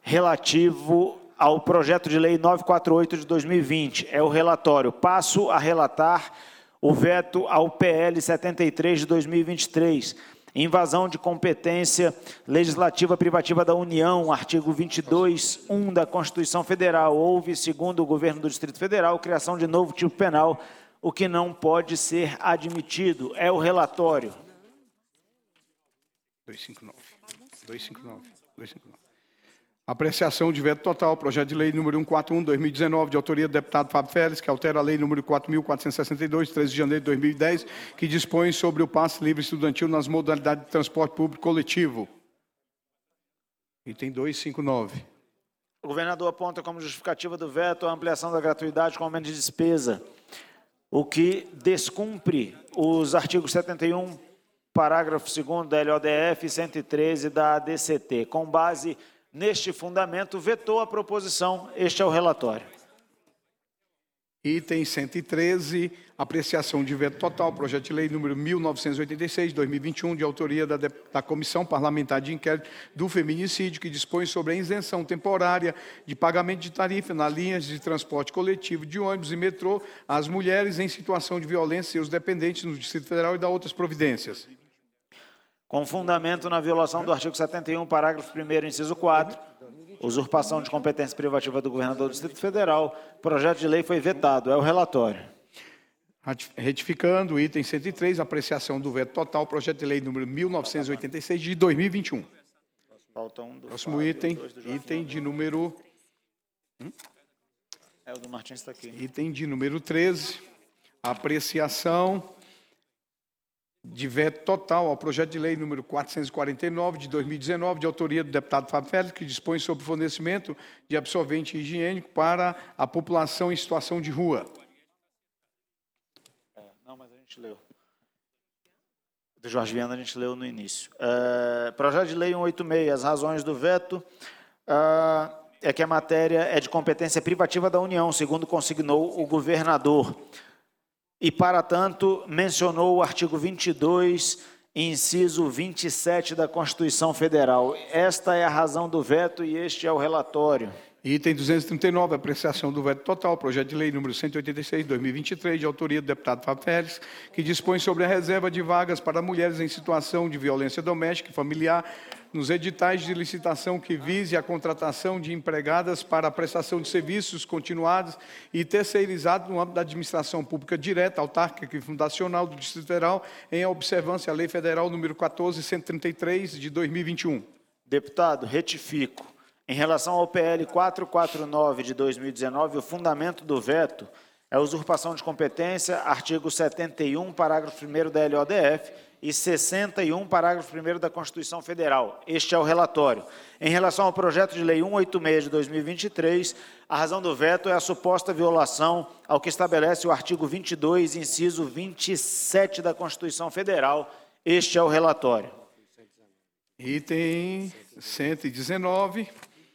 relativo ao projeto de lei novecentos e quarenta e oito de dois mil e vinte. É o relatório. Passo a relatar o veto ao P L setenta e três de dois mil e vinte e três. Invasão de competência legislativa privativa da União, artigo vinte e dois, um da Constituição Federal. Houve, segundo o governo do Distrito Federal, criação de novo tipo penal, o que não pode ser admitido. É o relatório. duzentos e cinquenta e nove. duzentos e cinquenta e nove. duzentos e cinquenta e nove. Apreciação de veto total, projeto de lei número cento e quarenta e um de dois mil e dezenove, de autoria do deputado Fábio Félix, que altera a lei número quatro mil quatrocentos e sessenta e dois, de treze de janeiro de dois mil e dez, que dispõe sobre o passe livre estudantil nas modalidades de transporte público coletivo. Item duzentos e cinquenta e nove. O governador aponta como justificativa do veto a ampliação da gratuidade com aumento de despesa, o que descumpre os artigos setenta e um, parágrafo segundo da L O D F e cento e treze da A D C T. Com base neste fundamento, vetou a proposição. Este é o relatório. Item cento e treze, apreciação de veto total, projeto de lei número mil novecentos e oitenta e seis, de dois mil e vinte e um, de autoria da, da Comissão Parlamentar de Inquérito do Feminicídio, que dispõe sobre a isenção temporária de pagamento de tarifa nas linhas de transporte coletivo de ônibus e metrô às mulheres em situação de violência e seus dependentes no Distrito Federal e da outras providências. Com fundamento na violação do artigo setenta e um, parágrafo primeiro, inciso quatro, usurpação de competência privativa do governador do Distrito Federal, o projeto de lei foi vetado. É o relatório. Retificando o item cento e três, apreciação do veto total, projeto de lei número mil novecentos e oitenta e seis, de dois mil e vinte e um. Falta um do Próximo Fábio, item, dois do item de número... Hum? É, o do Martins está aqui. Item de número treze, apreciação de veto total ao projeto de lei número quatrocentos e quarenta e nove, de dois mil e dezenove, de autoria do deputado Fábio Félix, que dispõe sobre o fornecimento de absorvente higiênico para a população em situação de rua. É, não, mas a gente leu. Do Jorge Viana a gente leu no início. É, projeto de lei cento e oitenta e seis, as razões do veto é, é que a matéria é de competência privativa da União, segundo consignou o governador. E, para tanto, mencionou o artigo vinte e dois, inciso vinte e sete da Constituição Federal. Esta é a razão do veto e este é o relatório. Item duzentos e trinta e nove, apreciação do veto total, projeto de lei número cento e oitenta e seis, de dois mil e vinte e três, de autoria do deputado Fábio Félix, que dispõe sobre a reserva de vagas para mulheres em situação de violência doméstica e familiar nos editais de licitação que vise a contratação de empregadas para a prestação de serviços continuados e terceirizados no âmbito da administração pública direta, autárquica e fundacional do Distrito Federal, em observância à Lei Federal número quatorze mil cento e trinta e três, de dois mil e vinte e um. Deputado, retifico. Em relação ao P L quatrocentos e quarenta e nove de dois mil e dezenove, o fundamento do veto é a usurpação de competência, artigo setenta e um, parágrafo primeiro da L O D F e sessenta e um, parágrafo primeiro da Constituição Federal. Este é o relatório. Em relação ao projeto de lei cento e oitenta e seis de dois mil e vinte e três, a razão do veto é a suposta violação ao que estabelece o artigo vinte e dois, inciso vinte e sete da Constituição Federal. Este é o relatório. Item cento e dezenove.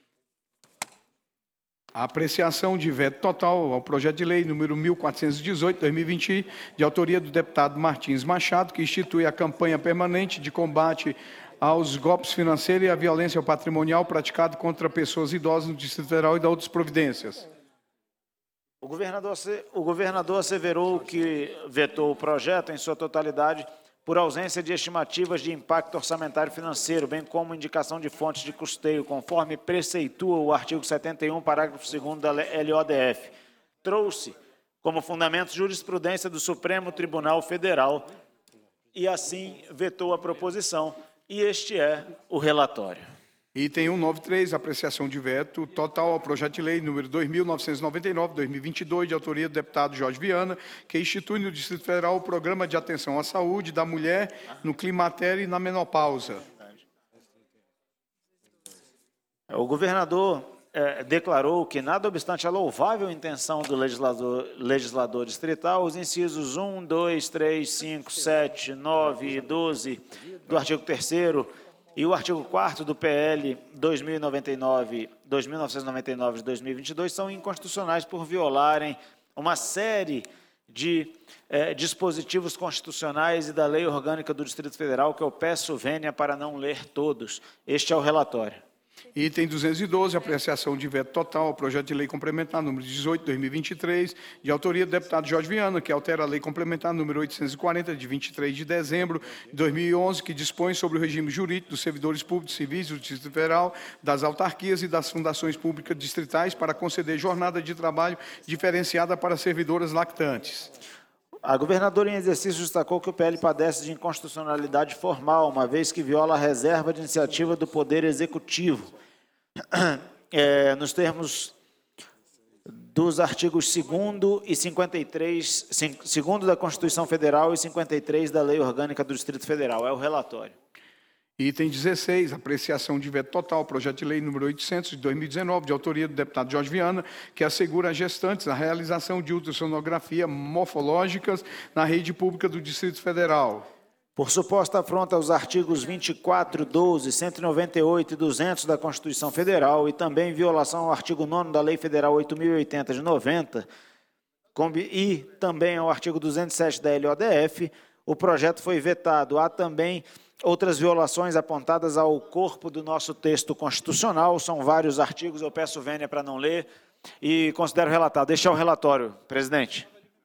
A apreciação de veto total ao projeto de lei número mil quatrocentos e dezoito, de dois mil e vinte, de autoria do deputado Martins Machado, que institui a campanha permanente de combate aos golpes financeiros e à violência patrimonial praticada contra pessoas idosas no Distrito Federal e da outras providências. O governador, o governador asseverou que vetou o projeto em sua totalidade por ausência de estimativas de impacto orçamentário financeiro, bem como indicação de fontes de custeio, conforme preceitua o artigo setenta e um, parágrafo segundo da L O D F. Trouxe como fundamento jurisprudência do Supremo Tribunal Federal e, assim, vetou a proposição. E este é o relatório. Item cento e noventa e três, apreciação de veto total ao projeto de lei número dois mil novecentos e noventa e nove, de dois mil e vinte e dois, de autoria do deputado Jorge Viana, que institui no Distrito Federal o Programa de Atenção à Saúde da Mulher no Climatério e na Menopausa. O governador eh, declarou que, nada obstante a louvável intenção do legislador, legislador distrital, os incisos um, dois, três, cinco, sete, nove e doze do artigo terceiro e o artigo quarto do P L dois mil novecentos e noventa e nove de dois mil e vinte e dois são inconstitucionais por violarem uma série de eh, dispositivos constitucionais e da Lei Orgânica do Distrito Federal, que eu peço vênia para não ler todos. Este é o relatório. Item duzentos e doze, apreciação de veto total ao projeto de lei complementar número dezoito, dois mil e vinte e três, de autoria do deputado Jorge Viana, que altera a lei complementar número oitocentos e quarenta, de vinte e três de dezembro de dois mil e onze, que dispõe sobre o regime jurídico dos servidores públicos civis do Distrito Federal, das autarquias e das fundações públicas distritais para conceder jornada de trabalho diferenciada para servidoras lactantes. A governadora em exercício destacou que o P L padece de inconstitucionalidade formal, uma vez que viola a reserva de iniciativa do Poder Executivo, é, nos termos dos artigos segundo e cinquenta e três, segundo da Constituição Federal e cinquenta e três da Lei Orgânica do Distrito Federal. É o relatório. Item dezesseis, apreciação de veto total, projeto de lei número oitocentos, de dois mil e dezenove, de autoria do deputado Jorge Viana, que assegura às gestantes a realização de ultrassonografia morfológicas na rede pública do Distrito Federal. Por suposta afronta aos artigos vinte e quatro, doze, cento e noventa e oito e duzentos da Constituição Federal e também em violação ao artigo nono da Lei Federal oito mil e oitenta de noventa e também ao artigo duzentos e sete da L O D F, o projeto foi vetado. Há também outras violações apontadas ao corpo do nosso texto constitucional, são vários artigos, eu peço vênia para não ler e considero relatado. Deixar o relatório, presidente.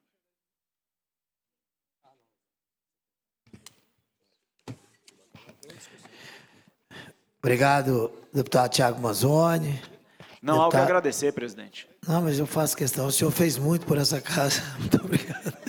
Obrigado, deputado Tiago Mazzoni. Não há o que agradecer, presidente. Não, mas eu faço questão. O senhor fez muito por essa casa. Muito obrigado.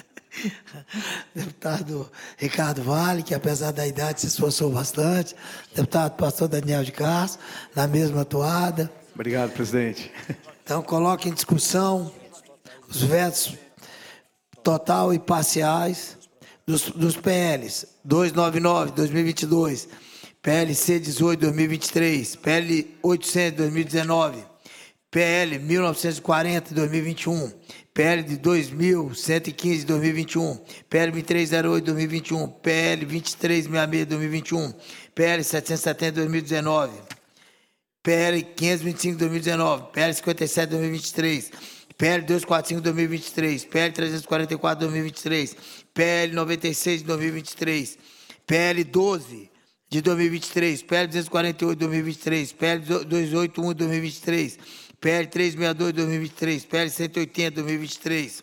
Deputado Ricardo Vale, que apesar da idade se esforçou bastante. Deputado pastor Daniel de Castro, na mesma toada. Obrigado, presidente. Então, coloque em discussão os vetos total e parciais dos, dos P Ls duzentos e noventa e nove, dois mil e vinte e dois, P L C dezoito, dois mil e vinte e três, P L oitocentos, dois mil e dezenove, P L mil novecentos e quarenta, dois mil e vinte e um, P L de dois mil cento e quinze, dois mil e vinte e um, P L vinte e três zero oito, dois mil e vinte e um, P L vinte e três sessenta e seis, dois mil e vinte e um, P L setecentos e setenta, dois mil e dezenove, P L quinhentos e vinte e cinco, dois mil e dezenove, P L cinquenta e sete, dois mil e vinte e três, P L duzentos e quarenta e cinco, dois mil e vinte e três, P L trezentos e quarenta e quatro, dois mil e vinte e três, P L noventa e seis, dois mil e vinte e três, P L doze, de dois mil e vinte e três, P L duzentos e quarenta e oito, dois mil e vinte e três, P L duzentos e oitenta e um, dois mil e vinte e três, P L trezentos e sessenta e dois, dois mil e vinte e três, P L cento e oitenta, dois mil e vinte e três,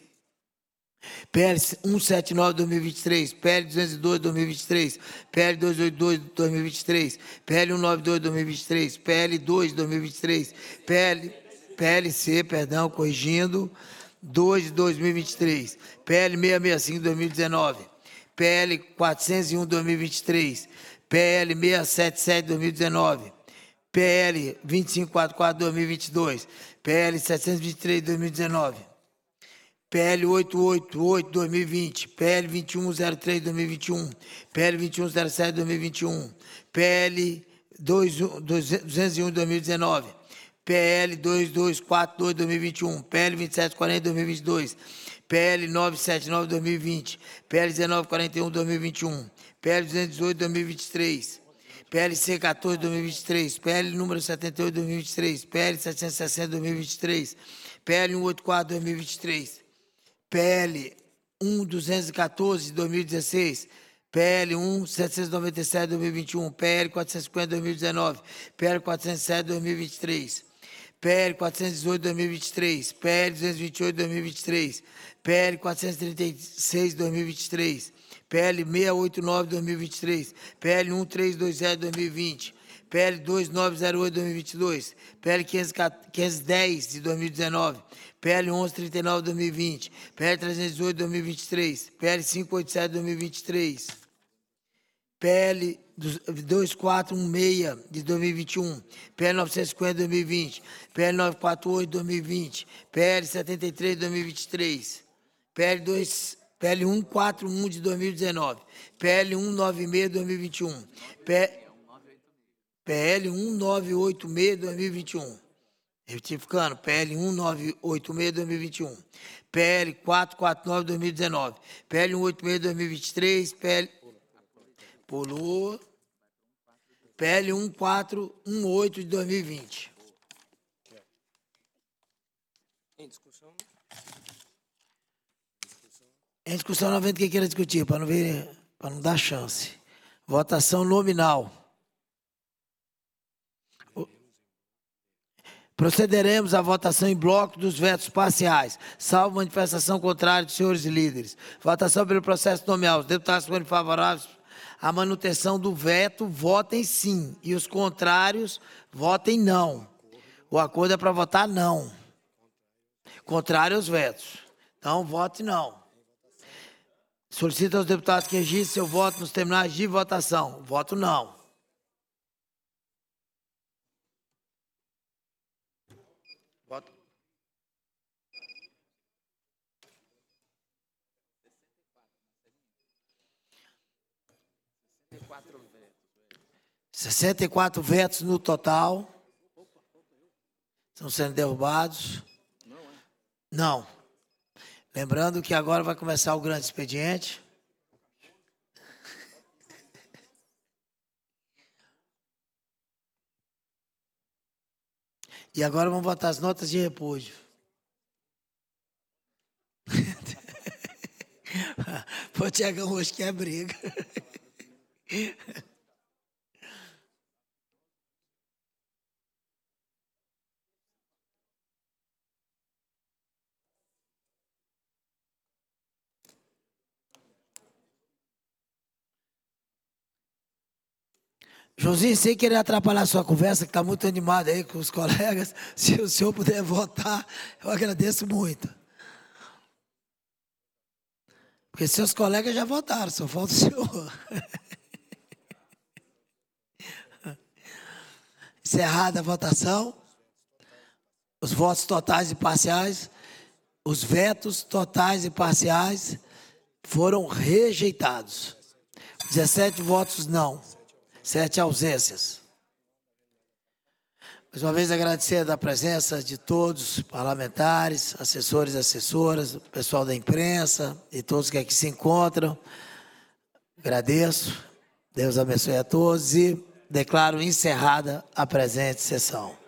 P L cento e setenta e nove, dois mil e vinte e três, P L duzentos e doze, dois mil e vinte e três, P L duzentos e oitenta e dois, dois mil e vinte e três, P L cento e noventa e dois, dois mil e vinte e três, P L dois, dois mil e vinte e três, P L, P L C, perdão, corrigindo, dois de dois mil e vinte e três, P L seiscentos e sessenta e cinco, dois mil e dezenove, P L quatrocentos e um, dois mil e vinte e três, P L seiscentos e setenta e sete, dois mil e dezenove, P L vinte e cinco quarenta e quatro, dois mil e vinte e dois, P L setecentos e vinte e três, dois mil e dezenove, P L oitocentos e oitenta e oito, dois mil e vinte, P L vinte e um zero três, dois mil e vinte e um, P L vinte e um zero sete, dois mil e vinte e um, P L duzentos e um, dois mil e dezenove, P L dois dois quatro dois, dois mil e vinte e um, P L vinte e sete quarenta, dois mil e vinte e dois, P L novecentos e setenta e nove, dois mil e vinte, P L dezenove quarenta e um, dois mil e vinte e um, P L duzentos e dezoito, dois mil e vinte e três, P L C quatorze, dois mil e vinte e três, P L número setenta e oito, dois mil e vinte e três, P L setecentos e sessenta, dois mil e vinte e três, P L cento e oitenta e quatro, dois mil e vinte e três, P L um duzentos e quatorze, dois mil e dezesseis, P L um setecentos e noventa e sete, dois mil e vinte e um, P L quatrocentos e cinquenta, dois mil e dezenove, P L quatrocentos e sete, dois mil e vinte e três, P L quatrocentos e dezoito, dois mil e vinte e três, P L duzentos e vinte e oito, dois mil e vinte e três, P L quatrocentos e trinta e seis, dois mil e vinte e três, P L seiscentos e oitenta e nove, dois mil e vinte e três, P L um trezentos e vinte, dois mil e vinte, P L dois mil novecentos e oito, dois mil e vinte e dois, P L quinhentos e dez, de dois mil e dezenove, P L onze trinta e nove, dois mil e vinte, P L trezentos e dezoito, dois mil e vinte e três, P L quinhentos e oitenta e sete, dois mil e vinte e três, P L dois mil quatrocentos e dezesseis, de dois mil e vinte e um, P L novecentos e cinquenta, dois mil e vinte, P L novecentos e quarenta e oito, dois mil e vinte, P L setenta e três, dois mil e vinte e três, P L dois, P L cento e quarenta e um, de dois mil e dezenove, P L cento e noventa e seis, dois mil e vinte e um, P P L cento e novecentos e oitenta e seis, dois mil e vinte e um, retificando, P L cento e novecentos e oitenta e seis, dois mil e vinte e um, P L quatrocentos e quarenta e nove, dois mil e dezenove, P L cento e oitenta e seis, dois mil e vinte e três, P L pulou, P L cento e quatrocentos e dezoito, de dois mil e vinte. Em discussão. Em discussão, não vendo quem queira discutir, para não ver, para não dar chance. Votação nominal. Procederemos à votação em bloco dos vetos parciais, salvo manifestação contrária dos senhores líderes. Votação pelo processo nomeal. Os deputados que forem favoráveis à manutenção do veto, votem sim. E os contrários, votem não. O acordo é para votar não. Contrário aos vetos. Então, vote não. Solicito aos deputados que registrem seu voto nos terminais de votação. Voto não. Voto. sessenta e quatro vetos no total. Estão sendo derrubados. Não. Lembrando que agora vai começar o grande expediente. E agora vamos votar as notas de repúdio. Pô, Tiagão, hoje que é briga. Joãozinho, sem querer atrapalhar a sua conversa, que está muito animada aí com os colegas, se o senhor puder votar, eu agradeço muito. Porque seus colegas já votaram, só falta o senhor. Encerrada a votação, os votos totais e parciais, os vetos totais e parciais foram rejeitados. dezessete votos não. Sete ausências. Mais uma vez agradecer a presença de todos, parlamentares, assessores e assessoras, pessoal da imprensa e todos que aqui se encontram. Agradeço. Deus abençoe a todos e declaro encerrada a presente sessão.